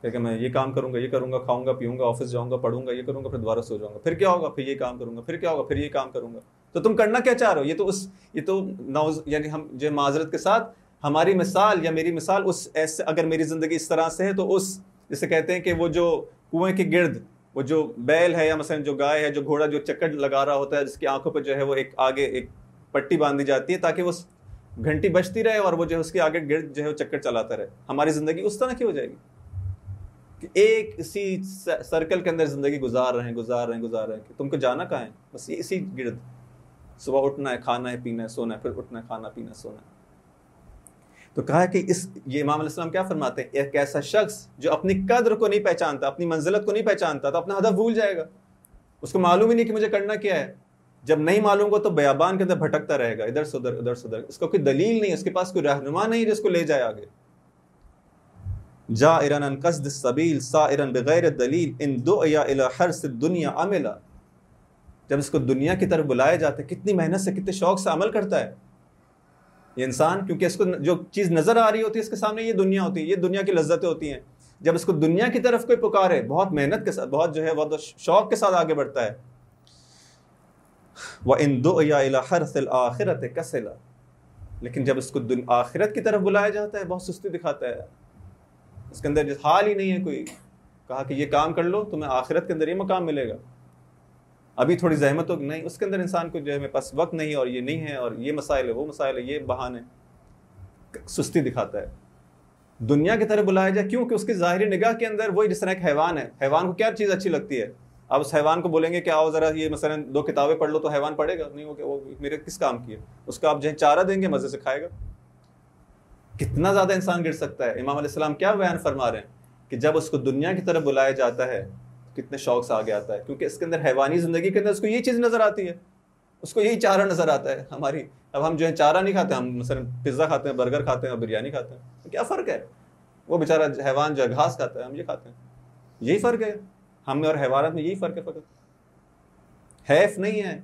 کہ میں یہ کام کروں گا، یہ کروں گا، کھاؤں گا، پیوں گا، آفس جاؤں گا، پڑھوں گا، یہ کروں گا، پھر دوبارہ سو جاؤں گا، پھر کیا ہوگا، پھر یہ کام کروں گا، پھر کیا ہوگا، پھر یہ کام کروں گا. تو تم کرنا کیا چاہ رہے ہو؟ یہ تو اس یہ تو نوز یعنی ہم جو معذرت کے ساتھ ہماری مثال یا میری مثال اس ایسے اگر میری زندگی اس طرح سے ہے تو اس جسے کہتے ہیں کہ وہ جو کنویں کے گرد وہ جو بیل ہے یا مثلا جو گائے ہے، جو گھوڑا جو چکر لگا رہا ہوتا ہے، جس کی آنکھوں پہ جو ہے وہ ایک آگے ایک پٹی باندھی جاتی ہے تاکہ وہ گھنٹی بجتی رہے اور وہ جو ہے اس کے آگے گرد جو ہے وہ چکر چلاتا رہے. ہماری زندگی اس طرح کی ہو جائے گی کہ ایک اسی سرکل کے اندر زندگی گزار رہے ہیں گزار رہے ہیں گزار رہے ہیں کہ تم کو جانا کہاں ہے؟ بس یہ اسی گرد. صبح اٹھنا ہے، کھانا ہے، پینا ہے، سونا ہے، پھر اٹھنا ہے، کھانا پینا ہے، سونا ہے. تو کہا کہ اس یہ امام علیہ السلام کیا فرماتے ہیں؟ ایک ایسا شخص جو اپنی قدر کو نہیں پہچانتا، اپنی منزلت کو نہیں پہچانتا، تو اپنا ہدف بھول جائے گا. اس کو معلوم ہی نہیں کہ مجھے کرنا کیا ہے. جب نہیں معلوم کو تو بیابان کے اندر بھٹکتا رہے گا، ادھر سے ادھر ادھر سے ادھر. اس کو کوئی دلیل نہیں، اس کے پاس کوئی رہنما نہیں جس کو لے جائے آگے. جائرا عن قصد السبیل سائرا بغیر دلیل ان دعی الی حرث الدنیا عملا. جب اس کو دنیا کی طرف بلایا جاتا ہے، کتنی محنت سے کتنے شوق سے عمل کرتا ہے یہ انسان، کیونکہ اس کو جو چیز نظر آ رہی ہوتی ہے اس کے سامنے یہ دنیا ہوتی ہے، یہ دنیا کی لذتیں ہوتی ہیں. جب اس کو دنیا کی طرف کوئی پکارے، بہت محنت کے ساتھ، بہت جو ہے بہت شوق کے ساتھ آگے بڑھتا ہے. وَإِن دُعِيَ إِلَى حَرْثِ الْآخِرَةِ كَسَلَ. لیکن جب اس کو آخرت کی طرف بلایا جاتا ہے بہت سستی دکھاتا ہے. اس کے اندر حال ہی نہیں ہے کوئی کہا کہ یہ کام کر لو تمہیں آخرت کے اندر یہ مقام ملے گا، ابھی تھوڑی زحمت ہو. نہیں، اس کے اندر انسان کو جو ہے میرے پاس وقت نہیں اور یہ نہیں ہے اور یہ مسائل ہے وہ مسائل ہے، یہ بہانے، سستی دکھاتا ہے. دنیا کی طرف بلایا جائے کیوں کہ اس کی ظاہری نگاہ کے اندر وہی جس طرح ایک حیوان ہے. حیوان کو کیا چیز اچھی لگتی ہے؟ اب اس حیوان کو بولیں گے کہ آؤ ذرا یہ مثلا دو کتابیں پڑھ لو، تو حیوان پڑھے گا نہیں، وہ میرے کس کام کی ہے. اس کو آپ جو ہے چارہ دیں گے مزے سے کھائے گا. کتنا زیادہ انسان گر سکتا ہے. امام علیہ السلام کیا بیان فرما رہے ہیں کہ جب اس کو دنیا کی طرف بلایا جاتا ہے کتنے شوق سے آگے آتا ہے، کیونکہ اس کے اندر حیوانی زندگی کے اندر اس کو یہ چیز نظر آتی ہے، اس کو یہی چارہ نظر آتا ہے. ہماری اب ہم جو ہے چارہ نہیں کھاتے، ہم مثلا پزا کھاتے ہیں، برگر کھاتے ہیں اور بریانی کھاتے ہیں. کیا فرق ہے؟ وہ بیچارہ حیوان جو ہے گھاس کھاتا ہے، ہم یہ کھاتے ہیں. یہی فرق ہے ہم میں اور حیوانات میں، یہی فرق ہے فقط، حیف نہیں ہے.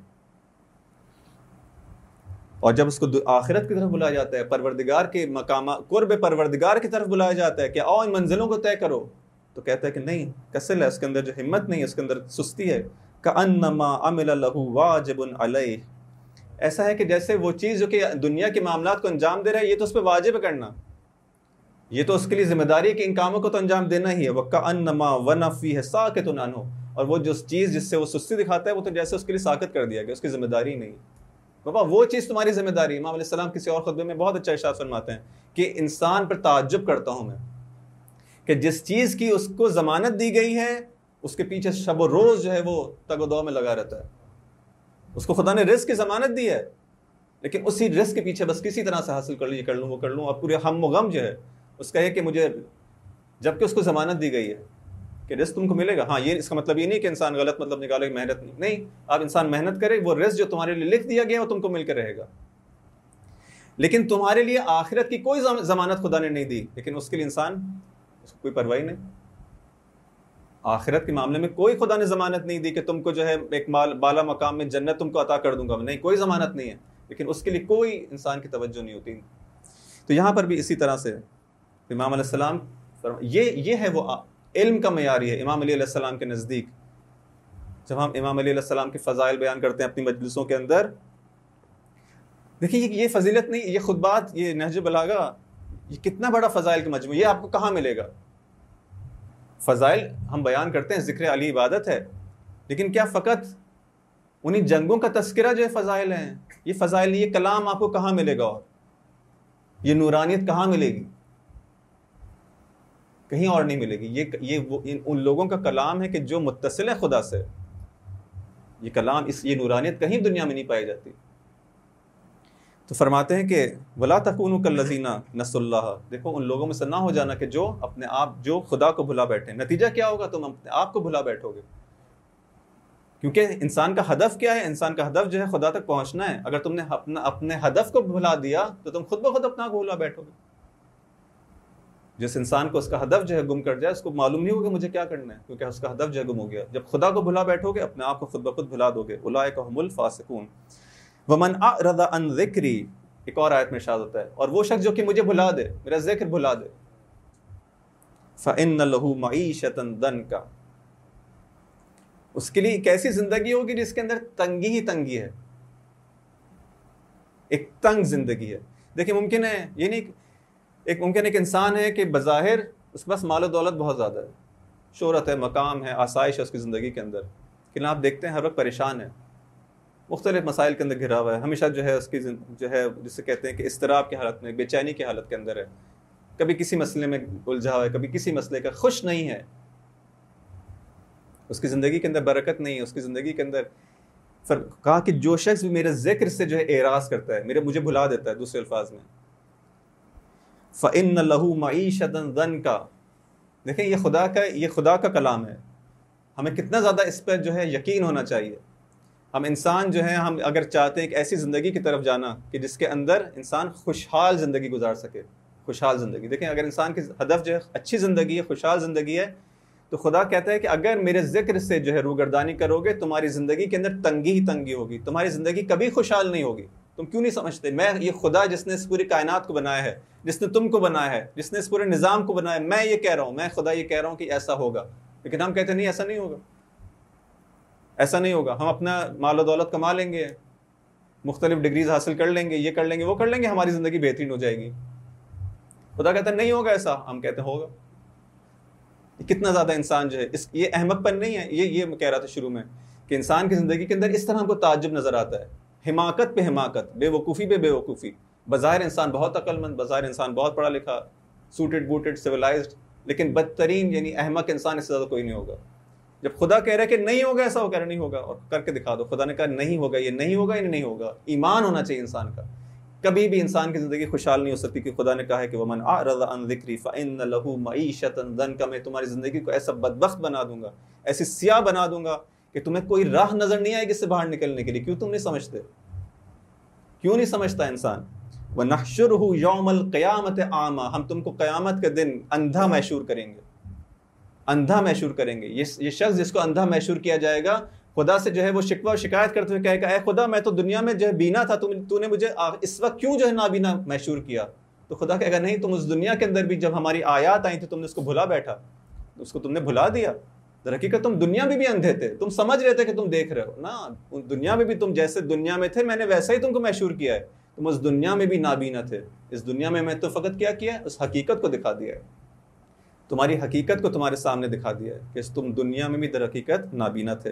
اور جب اس کو آخرت کی طرف بلایا جاتا ہے، پروردگار کے مقامات، قرب پروردگار کی طرف بلایا جاتا ہے کہ آؤ ان منزلوں کو طے کرو، تو کہتا ہے کہ نہیں، کسل ہے، اس کے اندر جو ہمت نہیں ہے، اس کے اندر سستی ہے. کأنما عمل له واجب علیہ. ایسا ہے کہ جیسے وہ چیز جو کہ دنیا کے معاملات کو انجام دے رہا ہے، یہ تو اس پہ واجب ہے کرنا، یہ تو اس کے لیے ذمہ داری ہے کہ ان کاموں کو تو انجام دینا ہی ہے. وکأنما ونفیہ ساکت عنہ. اور وہ جو چیز جس سے وہ سستی دکھاتا ہے وہ تو جیسے اس کے لیے ساکت کر دیا گیا، اس کی ذمہ داری نہیں. بابا وہ چیز تمہاری ذمہ داری. امام علیہ السلام کسی اور خطبے میں بہت اچھا ارشاد فرماتے ہیں کہ انسان پر تعجب کرتا ہوں میں کہ جس چیز کی اس کو ضمانت دی گئی ہے اس کے پیچھے شب و روز جو ہے وہ تگ و دو میں لگا رہتا ہے. اس کو خدا نے رزق کی ضمانت دی ہے، لیکن اسی رزق کے پیچھے بس کسی طرح سے حاصل کر لوں، یہ کر لوں وہ کر لوں، اور پورے ہم و غم جو ہے اس کا یہ کہ مجھے، جبکہ اس کو ضمانت دی گئی ہے کہ رزق تم کو ملے گا. ہاں، یہ اس کا مطلب یہ نہیں کہ انسان غلط مطلب نکالے، محنت نہیں نہیں آپ انسان محنت کرے، وہ رزق جو تمہارے لیے لکھ دیا گیا وہ تم کو مل کے رہے گا. لیکن تمہارے لیے آخرت کی کوئی ضمانت خدا نے نہیں دی، لیکن اس کے لیے انسان اس کو کوئی پرواہ نہیں. آخرت کے معاملے میں کوئی خدا نے ضمانت نہیں دی کہ تم کو جو ہے ایک مال بالا مقام میں جنت تم کو عطا کر دوں گا، نہیں، کوئی ضمانت نہیں ہے، لیکن اس کے لیے کوئی انسان کی توجہ نہیں ہوتی. تو یہاں پر بھی اسی طرح سے امام علیہ السلام یہ یہ ہے وہ علم کا معیاری ہے امام علی علیہ السلام کے نزدیک. جب ہم امام علی علیہ السلام کے فضائل بیان کرتے ہیں اپنی مجلسوں کے اندر، دیکھیے یہ فضیلت نہیں، یہ خطبات، یہ نہج بلاغہ، یہ کتنا بڑا فضائل کا مجموعہ، یہ آپ کو کہاں ملے گا؟ فضائل ہم بیان کرتے ہیں، ذکر علی عبادت ہے، لیکن کیا فقط انہی جنگوں کا تذکرہ جو ہے فضائل ہیں؟ یہ فضائل، یہ کلام آپ کو کہاں ملے گا؟ اور یہ نورانیت کہاں ملے گی؟ کہیں اور نہیں ملے گی. یہ یہ وہ ان لوگوں کا کلام ہے کہ جو متصل ہے خدا سے. یہ کلام، اس یہ نورانیت کہیں دنیا میں نہیں پائی جاتی. تو فرماتے ہیں کہ وَلَا تَكُونُوا كَالَّذِينَ نَسُوا اللَّهَ. دیکھو ان لوگوں میں سے نہ ہو جانا کہ جو اپنے آپ جو خدا کو بھلا بیٹھے. نتیجہ کیا ہوگا؟ تم اپنے آپ کو بھلا بیٹھو گے. کیونکہ انسان کا ہدف کیا ہے؟ انسان کا ہدف جو ہے خدا تک پہنچنا ہے. اگر تم نے اپنا اپنے ہدف کو بھلا دیا تو تم خود بخود اپنا کو بھلا بیٹھو گے. جس انسان کو اس کا ہدف جو ہے گم کر جائے، اس کو معلوم نہیں ہوگا مجھے کیا کرنا ہے، کیونکہ اس کا ہدف جو ہے گم ہو گیا. جب خدا کو بھلا بیٹھو گے اپنے آپ کو خود بخود بھلا دو گے. اولئک هم الفاسقون ومن اعرض عن ذکری. ایک اور آیت میں ارشاد ہوتا ہے، اور وہ شخص جو کہ مجھے بھلا دے، میرا ذکر بھلا دے. فَإِنَّ لَهُ مَعِيشَةً ضَنْكَ، اس کے لیے کیسی زندگی ہوگی جس کے اندر تنگی ہی تنگی ہے، ایک تنگ زندگی ہے. دیکھیں ممکن ہے یہ نہیں، ایک ممکن ایک انسان ہے کہ بظاہر اس کے پاس مال و دولت بہت زیادہ ہے، شہرت ہے، مقام ہے، آسائش ہے اس کی زندگی کے اندر، لیکن آپ دیکھتے ہیں ہر وقت پریشان ہے، مختلف مسائل کے اندر گھرا ہوا ہے، ہمیشہ جو ہے اس کی جو ہے جسے کہتے ہیں کہ اضطراب کی حالت میں، بے چینی کی حالت کے اندر ہے، کبھی کسی مسئلے میں الجھا ہوا ہے، کبھی کسی مسئلے کا خوش نہیں ہے، اس کی زندگی کے اندر برکت نہیں ہے، اس کی زندگی کے اندر کہا کہ جو شخص بھی میرے ذکر سے جو ہے اعراض کرتا ہے، میرے مجھے بھلا دیتا ہے، دوسرے الفاظ میں فَإِنَّ لَهُ مَعِيشَةً ضَنْكَ. دیکھیں یہ خدا کا یہ خدا کا کلام ہے، ہمیں کتنا زیادہ اس پر جو ہے یقین ہونا چاہیے. ہم انسان جو ہیں ہم اگر چاہتے ہیں کہ ایسی زندگی کی طرف جانا کہ جس کے اندر انسان خوشحال زندگی گزار سکے، خوشحال زندگی. دیکھیں اگر انسان کی ہدف جو ہے اچھی زندگی ہے، خوشحال زندگی ہے، تو خدا کہتا ہے کہ اگر میرے ذکر سے جو ہے روگردانی کرو گے تمہاری زندگی کے اندر تنگی ہی تنگی ہوگی، تمہاری زندگی کبھی خوشحال نہیں ہوگی. تم کیوں نہیں سمجھتے میں یہ خدا جس نے اس پوری کائنات کو بنایا ہے، جس نے تم کو بنایا ہے، جس نے اس پورے نظام کو بنایا ہے، میں یہ کہہ رہا ہوں، میں خدا یہ کہہ رہا ہوں کہ ایسا ہوگا. لیکن ہم کہتے ہیں نہیں ایسا نہیں ہوگا، ایسا نہیں ہوگا. ہم اپنا مال و دولت کما لیں گے، مختلف ڈگریز حاصل کر لیں گے، یہ کر لیں گے، وہ کر لیں گے، ہماری زندگی بہترین ہو جائے گی. خدا کہتا ہے نہیں ہوگا ایسا، ہم کہتے ہیں ہوگا. کتنا زیادہ انسان جو ہے اس یہ احمق پن نہیں ہے، یہ یہ میں کہہ رہا تھا شروع میں کہ انسان کی زندگی کے اندر اس طرح ہم کو تعجب نظر آتا ہے، حماقت پہ حماقت، بے وقوفی پہ بے وقوفی. بظاہر انسان بہت عقل مند، بظاہر انسان بہت پڑھا لکھا، سوٹڈ بوٹڈ سویلائزڈ، لیکن بدترین یعنی احمق انسان اس سے زیادہ کوئی نہیں ہوگا. جب خدا کہہ رہا ہے کہ نہیں ہوگا ایسا، وہ کہہ رہا نہیں ہوگا، اور کر کے دکھا دو. خدا نے کہا نہیں ہوگا، یہ نہیں ہوگا، یہ نہیں ہوگا. ایمان ہونا چاہیے انسان کا. کبھی بھی انسان کی زندگی خوشحال نہیں ہو سکتی کہ خدا نے کہا ہے کہ وَمَنْ أَعْرَضَ عَنْ ذِكْرِي فَإِنَّ لَهُ مَعِيشَةً ضَنْكَ. میں تمہاری زندگی کو ایسا بدبخت بنا دوں گا، ایسی سیاہ بنا دوں گا کہ تمہیں کوئی راہ نظر نہیں آئے گی اس سے باہر نکلنے کے لیے. کیوں تم نہیں سمجھتے؟ کیوں نہیں سمجھتا انسان؟ وَنَحْشُرُهُ يَوْمَ الْقِيَامَةِ أَعْمَى. ہم تم کو قیامت کے دن اندھا محشور کریں گے، اندھا محشور کریں گے. یہ شخص جس کو اندھا محشور کیا جائے گا، خدا سے جو ہے وہ شکوہ و شکایت کرتے ہوئے کہے گا اے خدا میں تو دنیا میں جو ہے بینا تھا، تو نے مجھے اس وقت کیوں جو ہے نابینا محشور کیا؟ تو خدا کہے گا نہیں، تم اس دنیا کے اندر بھی جب ہماری آیات آئی تھی تم نے اس کو بھلا بیٹھا، اس کو تم نے بھلا دیا. در حقیقت تم دنیا میں بھی اندھے تھے، تم سمجھ رہے تھے کہ تم دیکھ رہے ہو نا. دنیا میں بھی تم جیسے دنیا میں تھے میں نے ویسا ہی تم کو محشور کیا ہے. تم اس دنیا میں بھی نابینا تھے، اس دنیا میں میں تو فقط کیا کیا ہے، اس حقیقت کو دکھا دیا ہے، تمہاری حقیقت کو تمہارے سامنے دکھا دیا ہے کہ تم دنیا میں بھی در حقیقت نابینا تھے.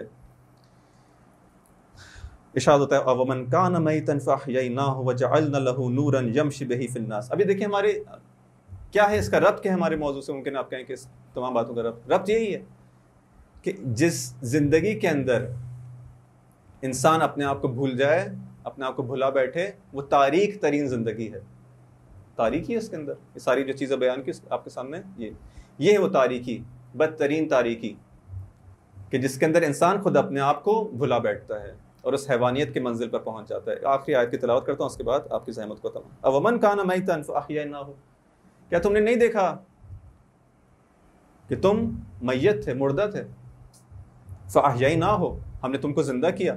ارشاد ہوتا ہے وَمَنْ كَانَ مَيْتًا فَأَحْيَيْنَاهُ وَجَعَلْنَا لَهُ نُورًا يَمْشِي بِهِ فِي النَّاسِ. ابھی دیکھیں ہمارے کیا ہے اس کا ربط، کہ ہمارے موضوع سے ممکن آپ کہیں کہ اس تمام باتوں کا ربط ربط یہی ہے کہ جس زندگی کے اندر انسان اپنے آپ کو بھول جائے، اپنے آپ کو بھلا بیٹھے، وہ تاریک ترین زندگی ہے. تاریکی ہے اس کے اندر، یہ ساری جو چیزیں بیان کی آپ کے سامنے، یہ یہ ہے وہ تاریکی، بدترین تاریکی، کہ جس کے اندر انسان خود اپنے آپ کو بھلا بیٹھتا ہے اور اس حیوانیت کی منزل پر پہنچ جاتا ہے. آخری آیت کی تلاوت کرتا ہوں، اس کے بعد آپ کی زحمت کو تمام. اَوَمَنْ كَانَ مَيْتًا فَأَحْيَيْنَاهُ. کیا تم نے نہیں دیکھا کہ تم میت تھے، مردہ تھے؟ فَأَحْيَيْنَاهُ. ہم نے تم کو زندہ کیا.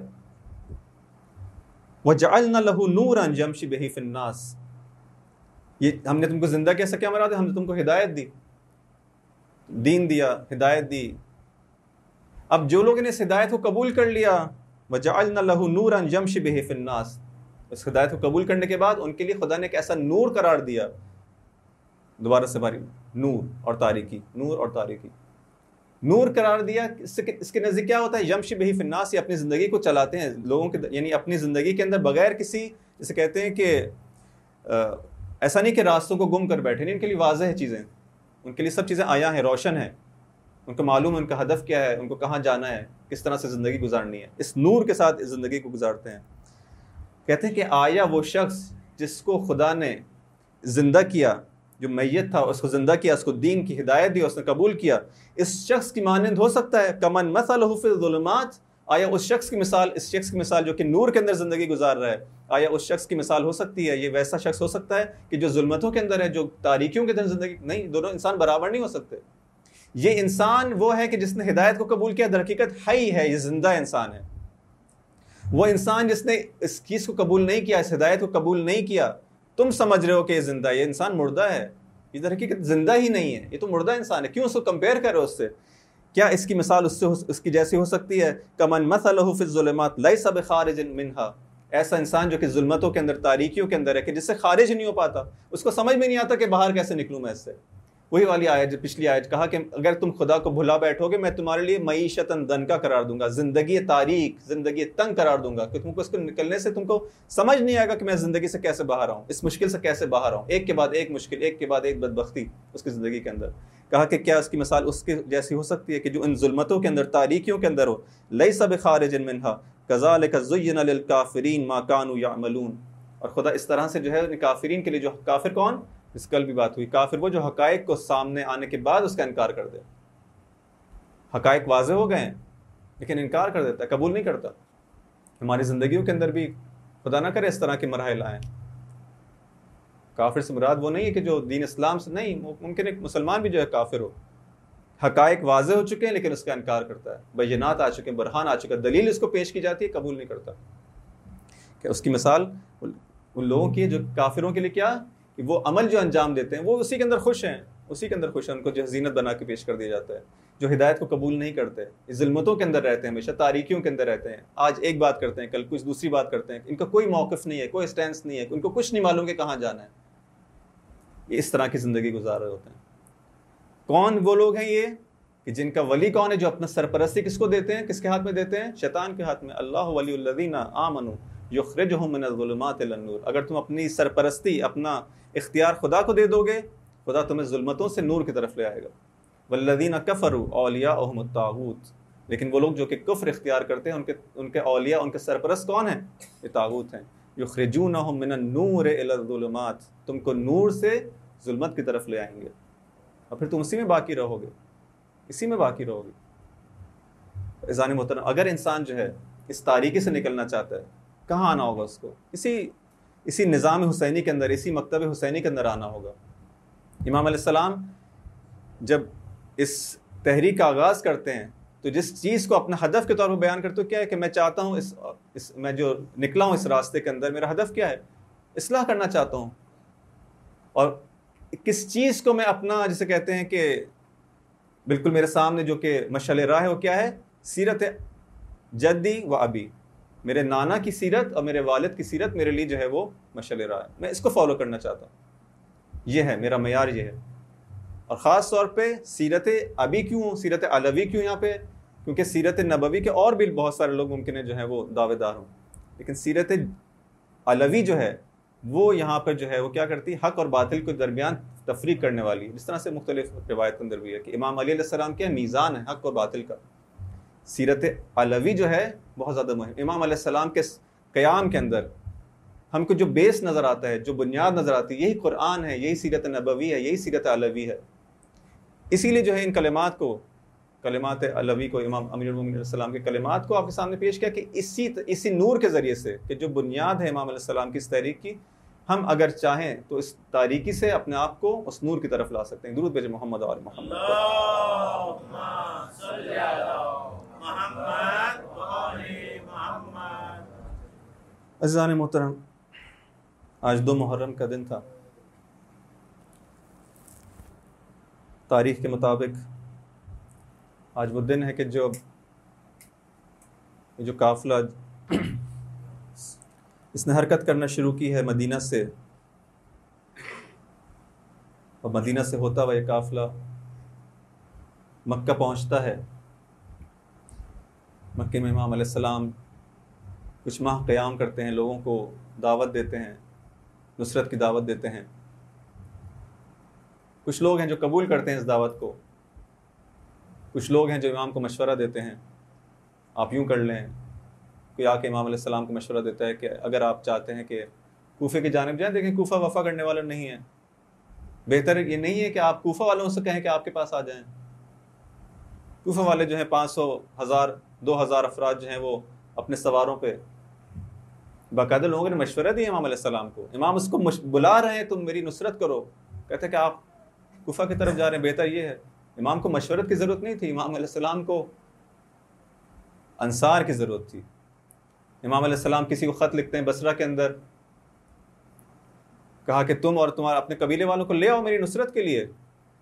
وَجَعَلْنَا لَهُ نُورًا يَمْشِي بِهِ فِي النَّاسِ. یہ ہم نے تم کو زندہ کیسا کیا مراد ہے؟ ہم نے تم کو ہدایت دی، دین دیا، ہدایت دی. اب جو لوگوں نے اس ہدایت کو قبول کر لیا، وَجَعَلْنَا لَهُ نُورًا يَمْشِي بِهِ فِي النَّاسِ. اس ہدایت کو قبول کرنے کے بعد ان کے لیے خدا نے ایک ایسا نور قرار دیا. دوبارہ سے باری نور اور تاریکی، نور اور تاریکی، نور قرار دیا. اس سے اس کے نزدیک کیا ہوتا ہے؟ یمشی بہی فی الناس. یہ اپنی زندگی کو چلاتے ہیں لوگوں کے، یعنی اپنی زندگی کے اندر بغیر کسی، جسے کہتے ہیں کہ ایسا نہیں کہ راستوں کو گم کر بیٹھے، نہیں، ان کے لیے واضح ہے چیزیں، ان کے لیے سب چیزیں آیا ہیں، روشن ہیں، ان کو معلوم ہے ان کا ہدف کیا ہے، ان کو کہاں جانا ہے، کس طرح سے زندگی گزارنی ہے. اس نور کے ساتھ اس زندگی کو گزارتے ہیں. کہتے ہیں کہ آیا وہ شخص جس کو خدا نے زندہ کیا، جو میت تھا اس کو زندہ کیا، اس کو دین کی ہدایت دی، اس نے قبول کیا، اس شخص کی مانند ہو سکتا ہے؟ کمن مثلہ فی الظلمات. آیا اس شخص کی مثال، اس شخص کی مثال جو کہ نور کے اندر زندگی گزار رہا ہے، آیا اس شخص کی مثال ہو سکتی ہے؟ یہ ویسا شخص ہو سکتا ہے کہ جو ظلمتوں کے اندر ہے، جو تاریکیوں کے اندر زندگی؟ نہیں، دونوں انسان برابر نہیں ہو سکتے. یہ انسان وہ ہے کہ جس نے ہدایت کو قبول کیا، در حقیقت حی ہے، یہ زندہ انسان ہے. وہ انسان جس نے اس چیز کو قبول نہیں کیا، اس ہدایت کو قبول نہیں کیا، تم سمجھ رہے ہو کہ یہ زندہ ہے، یہ انسان مردہ ہے. یہ در حقیقت زندہ ہی نہیں ہے، یہ تو مردہ انسان ہے، کیوں اس کو کمپیئر کرو اس سے؟ کیا اس کی مثال اس سے اس کی جیسی ہو سکتی ہے؟ کمن مثلہ فی الظلمات لیس بخارج منہا، ایسا انسان جو کہ ظلمتوں کے اندر، تاریکیوں کے اندر ہے، کہ جس سے خارج نہیں ہو پاتا، اس کو سمجھ میں نہیں آتا کہ باہر کیسے نکلوں میں اس سے۔ وہی والی آیت جو پچھلی آیت کہا کہ اگر تم خدا کو بھلا بیٹھو گے میں تمہارے لیے معیشتاً دنکا قرار دوں گا، زندگی تاریک، زندگی تنگ قرار دوں گا، کہ تم کو اس کو نکلنے سے تم کو سمجھ نہیں آئے گا کہ میں زندگی سے کیسے باہر آؤں، اس مشکل سے کیسے باہر آؤں، ایک کے بعد ایک مشکل، ایک کے بعد ایک بدبختی اس کی زندگی کے اندر۔ کہا کہ کیا اس کی مثال اس کے جیسی ہو سکتی ہے کہ جو ان ظلمتوں کے اندر، تاریکیوں کے اندر ہو، لیس بخارج منہا کذالک زین للکافرین ما کانوا یعملون۔ اور خدا اس طرح سے جو ہے کافرین کے لیے، جو کافر کون، اس کل بھی بات ہوئی، کافر وہ جو حقائق کو سامنے آنے کے بعد اس کا انکار کر دے، حقائق واضح ہو گئے ہیں لیکن انکار کر دیتا ہے، قبول نہیں کرتا۔ ہماری زندگیوں کے اندر بھی خدا نہ کرے اس طرح کے مراحل آئیں۔ کافر سے مراد وہ نہیں ہے کہ جو دین اسلام سے نہیں، ممکن ایک مسلمان بھی جو ہے کافر ہو، حقائق واضح ہو چکے ہیں لیکن اس کا انکار کرتا ہے، بینات آ چکے ہیں، برہان آ چکا ہے، دلیل اس کو پیش کی جاتی ہے، قبول نہیں کرتا۔ کہ اس کی مثال ان لوگوں کی جو کافروں کے لیے کیا کہ وہ عمل جو انجام دیتے ہیں وہ اسی کے اندر خوش ہیں، اسی کے اندر خوش ہیں، ان کو جو زینت بنا کے پیش کر دیا جاتا ہے، جو ہدایت کو قبول نہیں کرتے، ظلمتوں کے اندر رہتے ہیں، ہمیشہ تاریکیوں کے اندر رہتے ہیں، آج ایک بات کرتے ہیں کل کچھ دوسری بات کرتے ہیں، ان کا کوئی موقف نہیں ہے، کوئی اسٹینس نہیں ہے، ان کو کچھ نہیں معلوم کہ کہاں جانا ہے، یہ اس طرح کی زندگی گزار رہے ہوتے ہیں۔ کون وہ لوگ ہیں یہ کہ جن کا ولی کون ہے، جو اپنا سرپرستی کس کو دیتے ہیں، کس کے ہاتھ میں دیتے ہیں؟ شیطان کے ہاتھ میں۔ اللہ ولی الذین آمنوا یخرجہم من الظلمات الی النور۔ اگر تم اپنی سرپرستی، اپنا اختیار خدا کو دے دو گے، خدا تمہیں ظلمتوں سے نور کی طرف لے آئے گا۔ والذین کفروا اولیاءہم الطاغوت، لیکن وہ لوگ جو کہ کفر اختیار کرتے ہیں، ان کے ان کے اولیاء، ان کے سرپرست کون ہیں؟ یہ طاغوت ہیں۔ یخرجونہم من النور الی الظلمات، تم کو نور سے ظلمت کی طرف لے آئیں گے، اور پھر تم اسی میں باقی رہو گے، اسی میں باقی رہو گے۔ اذان محترم، اگر انسان جو ہے اس تاریکی سے نکلنا چاہتا ہے، کہاں آنا ہوگا اس کو؟ اسی اسی نظام حسینی کے اندر، اسی مکتب حسینی کے اندر آنا ہوگا۔ امام علیہ السلام جب اس تحریک کا آغاز کرتے ہیں تو جس چیز کو اپنا ہدف کے طور پر بیان کرتے ہو کیا ہے کہ میں چاہتا ہوں اس, اس میں جو نکلا ہوں اس راستے کے اندر، میرا ہدف کیا ہے؟ اصلاح کرنا چاہتا ہوں، اور کس چیز کو میں اپنا، جسے کہتے ہیں کہ بالکل میرے سامنے جو کہ مشعل راہ ہے، وہ کیا ہے؟ سیرت جدی و ابی، میرے نانا کی سیرت اور میرے والد کی سیرت میرے لیے جو ہے وہ مشعل راہ ہے، میں اس کو فالو کرنا چاہتا ہوں، یہ ہے میرا معیار، یہ ہے۔ اور خاص طور پہ سیرت ابی کیوں، سیرت علوی کیوں یہاں پہ؟ کیونکہ سیرت نبوی کے اور بھی بہت سارے لوگ ممکن ہے جو ہے وہ دعوے دار ہوں، لیکن سیرت علوی جو ہے وہ یہاں پر جو ہے وہ کیا کرتی ہے؟ حق اور باطل کے درمیان تفریق کرنے والی ہے، جس طرح سے مختلف روایت کے اندر بھی ہے کہ امام علی علیہ السلام کے میزان ہے حق اور باطل کا۔ سیرت علوی جو ہے بہت زیادہ مہم۔ امام علیہ السلام کے قیام کے اندر ہم کو جو بیس نظر آتا ہے، جو بنیاد نظر آتی ہے، یہی قرآن ہے، یہی سیرت نبوی ہے، یہی سیرت علوی ہے۔ اسی لیے جو ہے ان کلمات کو، کلمات علوی کو، امام امیر المومنین علیہ السلام کے کلمات کو آپ کے سامنے پیش کیا کہ اسی اسی نور کے ذریعے سے، کہ جو بنیاد ہے امام علیہ السلام کی اس تحریک کی، ہم اگر چاہیں تو اس تاریکی سے اپنے آپ کو اس نور کی طرف لا سکتے ہیں۔ درود بھیجیں محمد اور محمد اللہم صلی علی محمد و آل محمد۔ عزیزان محترم، آج دو محرم کا دن تھا۔ تاریخ کے مطابق آج وہ دن ہے کہ جو جو قافلہ اس نے حرکت کرنا شروع کی ہے مدینہ سے، اور مدینہ سے ہوتا ہوا یہ قافلہ مکہ پہنچتا ہے۔ مکہ میں امام علیہ السلام کچھ ماہ قیام کرتے ہیں، لوگوں کو دعوت دیتے ہیں، نصرت کی دعوت دیتے ہیں۔ کچھ لوگ ہیں جو قبول کرتے ہیں اس دعوت کو، کچھ لوگ ہیں جو امام کو مشورہ دیتے ہیں، آپ یوں کر لیں۔ کوئی آ کے امام علیہ السلام کو مشورہ دیتا ہے کہ اگر آپ چاہتے ہیں کہ کوفے کی جانب جائیں، دیکھیں کوفہ وفا کرنے والا نہیں ہے، بہتر یہ نہیں ہے کہ آپ کوفہ والوں سے کہیں کہ آپ کے پاس آ جائیں۔ کوفہ والے جو ہیں پانچ سو ہزار دو ہزار افراد جو ہیں وہ اپنے سواروں پہ، باقاعدہ لوگوں نے مشورہ دیا امام علیہ السلام کو، امام اس کو بلا رہے ہیں تم میری نصرت کرو، کہتے ہیں کہ آپ کوفہ کی طرف جا رہے ہیں، بہتر یہ ہے۔ امام کو مشورت کی ضرورت نہیں تھی، امام علیہ السلام کو انصار کی ضرورت تھی۔ امام علیہ السلام کسی کو خط لکھتے ہیں بصرہ کے اندر، کہا کہ تم اور تمہارا اپنے قبیلے والوں کو لے آؤ میری نصرت کے لیے.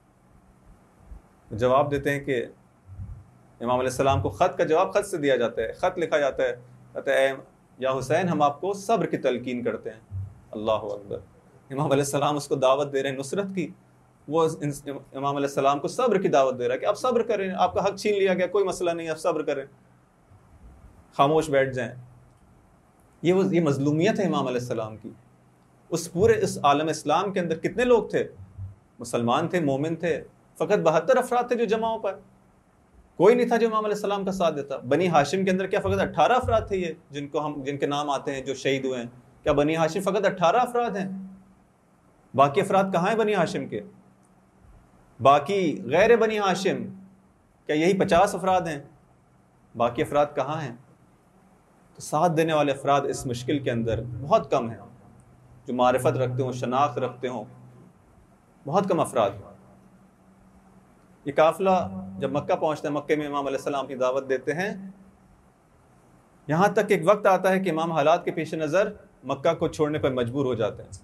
جواب دیتے ہیں کہ امام علیہ السلام کو خط کا جواب خط سے دیا جاتا ہے. خط لکھا جاتا ہے, کہتا ہے یا حسین ہم آپ کو صبر کی تلقین کرتے ہیں. اللہ اکبر. امام علیہ السلام اس کو دعوت دے رہے ہیں نصرت کی. وہ امام علیہ السلام کو صبر کی دعوت دے رہا ہے کہ آپ صبر کریں, آپ کا حق چھین لیا گیا, کوئی مسئلہ نہیں, آپ صبر کریں, خاموش بیٹھ جائیں. یہ وہ یہ مظلومیت ہے امام علیہ السلام کی. اس پورے اس عالم اسلام کے اندر کتنے لوگ تھے؟ مسلمان تھے, مومن تھے, فقط بہتر افراد تھے جو جمع ہو پائے. کوئی نہیں تھا جو امام علیہ السلام کا ساتھ دیتا. بنی ہاشم کے اندر کیا فقط اٹھارہ افراد تھے یہ جن کو ہم جن کے نام آتے ہیں جو شہید ہوئے ہیں؟ کیا بنی ہاشم فقط اٹھارہ افراد ہیں؟ باقی افراد کہاں ہیں بنی ہاشم کے؟ باقی غیر بنی ہاشم کیا یہی پچاس افراد ہیں؟ باقی افراد کہاں ہیں؟ تو ساتھ دینے والے افراد اس مشکل کے اندر بہت کم ہیں. جو معرفت رکھتے ہوں, شناخت رکھتے ہوں, بہت کم افراد ہیں. یہ قافلہ جب مکہ پہنچتا ہے, مکہ میں امام علیہ السلام کی دعوت دیتے ہیں. یہاں تک ایک وقت آتا ہے کہ امام حالات کے پیش نظر مکہ کو چھوڑنے پر مجبور ہو جاتے ہیں.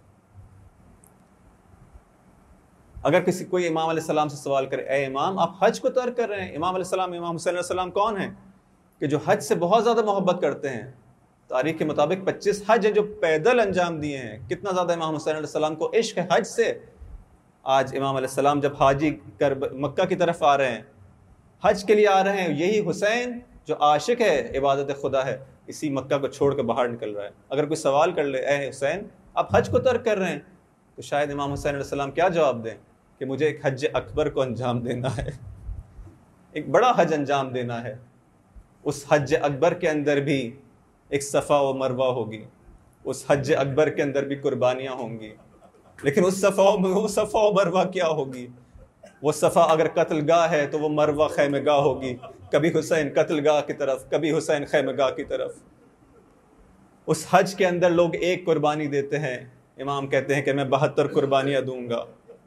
اگر کسی کوئی امام علیہ السلام سے سوال کرے, اے امام آپ حج کو ترک کر رہے ہیں, امام علیہ السلام امام حسین علیہ السلام کون ہیں کہ جو حج سے بہت زیادہ محبت کرتے ہیں؟ تاریخ کے مطابق پچیس حج ہیں جو پیدل انجام دیے ہیں. کتنا زیادہ امام حسین علیہ السلام کو عشق ہے حج سے. آج امام علیہ السلام جب حاجی کر مکہ کی طرف آ رہے ہیں, حج کے لیے آ رہے ہیں, یہی حسین جو عاشق ہے, عبادت خدا ہے, اسی مکہ کو چھوڑ کر باہر نکل رہا ہے. اگر کوئی سوال کر لے, اے حسین آپ حج کو ترک کر رہے ہیں, تو شاید امام حسین علیہ السلام کیا جواب دیں کہ مجھے ایک حج اکبر کو انجام دینا ہے, ایک بڑا حج انجام دینا ہے. اس حج اکبر کے اندر بھی ایک صفا و مروہ ہوگی, اس حج اکبر کے اندر بھی قربانیاں ہوں گی, لیکن اس صفا وہ صفا و مروہ کیا ہوگی؟ وہ صفا اگر قتل گاہ ہے تو وہ مروہ خیمہ گاہ ہوگی. کبھی حسین قتل گاہ کی طرف, کبھی حسین خیمہ گاہ کی طرف. اس حج کے اندر لوگ ایک قربانی دیتے ہیں, امام کہتے ہیں کہ میں بہتر قربانیاں دوں گا.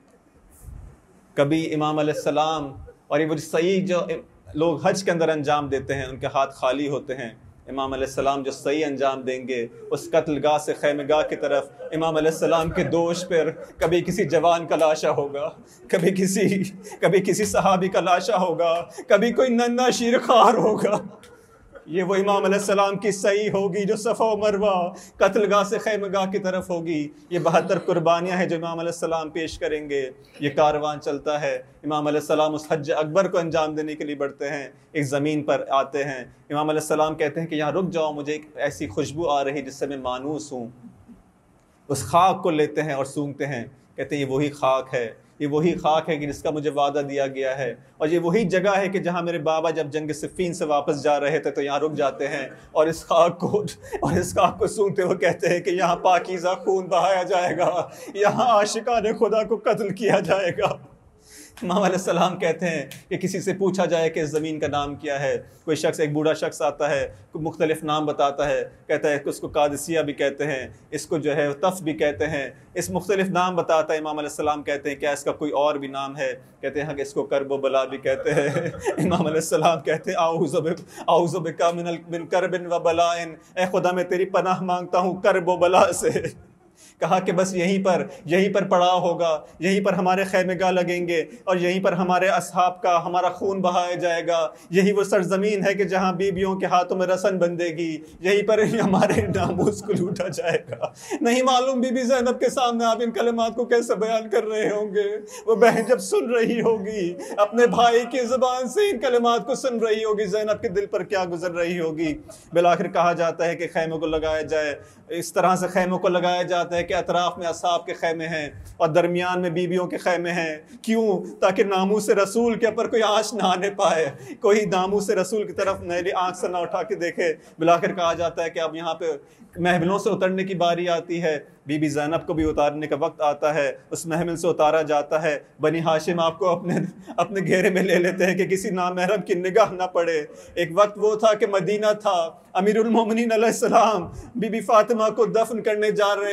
کبھی امام علیہ السلام اور یہ وہ صحیح جو لوگ حج کے اندر انجام دیتے ہیں ان کے ہاتھ خالی ہوتے ہیں. امام علیہ السلام جو صحیح انجام دیں گے اس قتل گاہ سے خیمہ گاہ کی طرف, امام علیہ السلام کے دوش پر کبھی کسی جوان کا لاشا ہوگا, کبھی کسی کبھی کسی صحابی کا لاشا ہوگا, کبھی کوئی ننھا شیر خوار ہوگا. یہ وہ امام علیہ السلام کی صحیح ہوگی جو صفا و مروہ قتل گاہ سے خیمہ گاہ کی طرف ہوگی. یہ بہتر قربانیاں ہیں جو امام علیہ السلام پیش کریں گے. یہ کاروان چلتا ہے, امام علیہ السلام اس حج اکبر کو انجام دینے کے لیے بڑھتے ہیں, ایک زمین پر آتے ہیں. امام علیہ السلام کہتے ہیں کہ یہاں رک جاؤ, مجھے ایک ایسی خوشبو آ رہی جس سے میں مانوس ہوں. اس خاک کو لیتے ہیں اور سونگتے ہیں, کہتے ہیں یہ وہی خاک ہے, یہ وہی خاک ہے کہ جس کا مجھے وعدہ دیا گیا ہے, اور یہ وہی جگہ ہے کہ جہاں میرے بابا جب جنگ صفین سے واپس جا رہے تھے تو یہاں رک جاتے ہیں اور اس خاک کو اور اس خاک کو سونگتے ہوئے کہتے ہیں کہ یہاں پاکیزہ خون بہایا جائے گا, یہاں عاشقان خدا کو قتل کیا جائے گا. امام علیہ السلام کہتے ہیں کہ کسی سے پوچھا جائے کہ اس زمین کا نام کیا ہے, کوئی شخص, ایک بوڑھا شخص آتا ہے, کوئی مختلف نام بتاتا ہے, کہتا ہے کہ اس کو قادسیہ بھی کہتے ہیں, اس کو جو ہے طف بھی کہتے ہیں, اس مختلف نام بتاتا ہے. امام علیہ السلام کہتے ہیں کیا اس کا کوئی اور بھی نام ہے؟ کہتے ہیں کہ اس کو کرب و بلا بھی کہتے ہیں. امام علیہ السلام کہتے ہیں اعوذ بک اعوذ بک من من کرب و بلاء, اے خدا میں تیری پناہ مانگتا ہوں کرب و بلا سے. کہا کہ بس یہیں پر یہیں پر پڑاؤ ہوگا, یہیں پر ہمارے خیمے گاہ لگیں گے اور یہیں پر ہمارے اصحاب کا ہمارا خون بہایا جائے گا. یہی وہ سرزمین ہے کہ جہاں بیویوں کے ہاتھوں میں رسن بندھے گی, یہیں پر ہمارے ناموس کو لوٹا جائے گا. نہیں معلوم بی بی زینب کے سامنے آپ ان کلمات کو کیسے بیان کر رہے ہوں گے. وہ بہن جب سن رہی ہوگی, اپنے بھائی کی زبان سے ان کلمات کو سن رہی ہوگی, زینب کے دل پر کیا گزر رہی ہوگی. بالآخر کہا جاتا ہے کہ خیموں کو لگایا جائے. اس طرح سے خیموں کو لگایا جاتا ہے کہ اطراف میں اصحاب کے خیمے ہیں اور درمیان میں بیویوں کے خیمے ہیں. کیوں؟ تاکہ ناموس رسول کے اوپر کوئی آنچ نہ آنے پائے, کوئی ناموس رسول کی طرف میری آنکھ سے نہ اٹھا کے دیکھے. بالآخر کہا جاتا ہے کہ اب یہاں پہ محملوں سے اترنے کی باری آتی ہے, بی بی زینب کو بھی اتارنے کا وقت آتا ہے, اس محمل سے اتارا جاتا ہے. بنی ہاشم آپ کو اپنے اپنے گھیرے میں لے لیتے ہیں کہ کسی نامحرم کی نگاہ نہ پڑے. ایک وقت وہ تھا کہ مدینہ تھا, امیر المومنین علیہ السلام بی بی فاطمہ کو دفن کرنے جا رہے ہیں,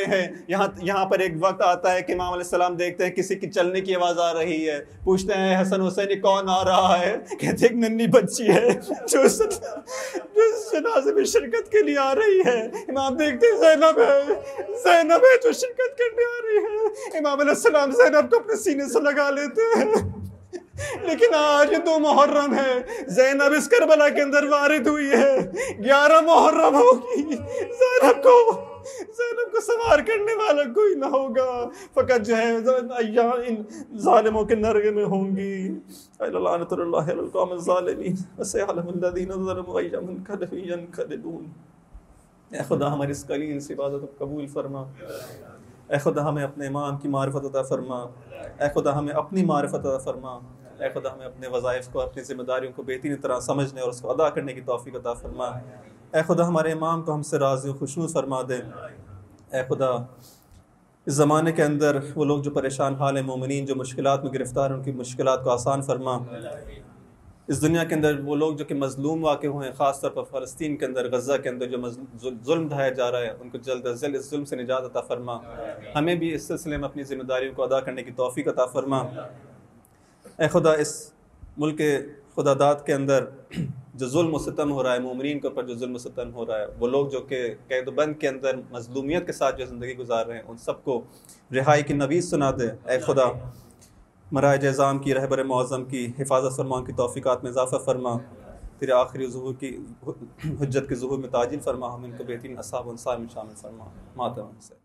یہاں یہاں پر ایک وقت آتا ہے کہ امام علیہ السلام دیکھتے ہیں کسی کی چلنے کی آواز آ رہی ہے, پوچھتے ہیں حسن حسین یہ کون آ رہا ہے؟ کہتے ایک ننھی بچی ہے جو اس جنازے میں شرکت کے لیے آ رہی ہے. امام دیکھتے ہیں زینب ہے, زینب ہے جو شرکت کرنے آ رہی ہے. امام علیہ السلام زینب کو اپنے سینے سے لگا لیتے ہیں. لیکن آج دو محرم ہے, زینب اس کربلا کے اندر وارد ہوئی ہے, گیارہ محرم ہوگی, زینب کو زینب کو سوار کرنے والا کوئی نہ ہوگا, فقط جو ہے ایام ان ظالموں کے نرغے میں ہوں گی. لعنت اللہ علی القوم الظالمین وسيعلم الذين ظلموا أي منقلب ينقلبون. اے خدا ہماری اس قلیل سی عبادت کو قبول فرما. اے خدا ہمیں اپنے امام کی معرفت عطا فرما. اے خدا ہمیں اپنی معرفت عطا فرما. اے خدا ہمیں اپنے وظائف کو, اپنی ذمہ داریوں کو بہترین طرح سمجھنے اور اس کو ادا کرنے کی توفیق عطا فرما. اے خدا ہمارے امام کو ہم سے راضی و خوشنود فرما دے. اے خدا اس زمانے کے اندر وہ لوگ جو پریشان حال ہیں, مومنین جو مشکلات میں گرفتار ہیں, ان کی مشکلات کو آسان فرما. اس دنیا کے اندر وہ لوگ جو کہ مظلوم واقع ہوئے ہیں, خاص طور پر فلسطین کے اندر, غزہ کے اندر جو ظلم ڈھایا جا رہا ہے, ان کو جلد از جلد اس ظلم سے نجات عطا فرما. ہمیں بھی اس سلسلے میں اپنی ذمہ داریوں کو ادا کرنے کی توفیق عطا فرما. اے خدا اس ملک خدا داد کے اندر جو ظلم و ستم ہو رہا ہے, مومنین کے اوپر جو ظلم و ستم ہو رہا ہے, وہ لوگ جو کہ قید و بند کے اندر مظلومیت کے ساتھ جو زندگی گزار رہے ہیں, ان سب کو رہائی کی نوید سنا دے. اے خدا مرائج اعظام کی, رہبر معظم کی حفاظت فرما, کی توفیقات میں اضافہ فرما. تیرے آخری ظہور کی حجت کے ظہور میں تعجیل فرما. ہم ان کو بہترین اصحاب و انصار میں شامل فرما. ماتم سے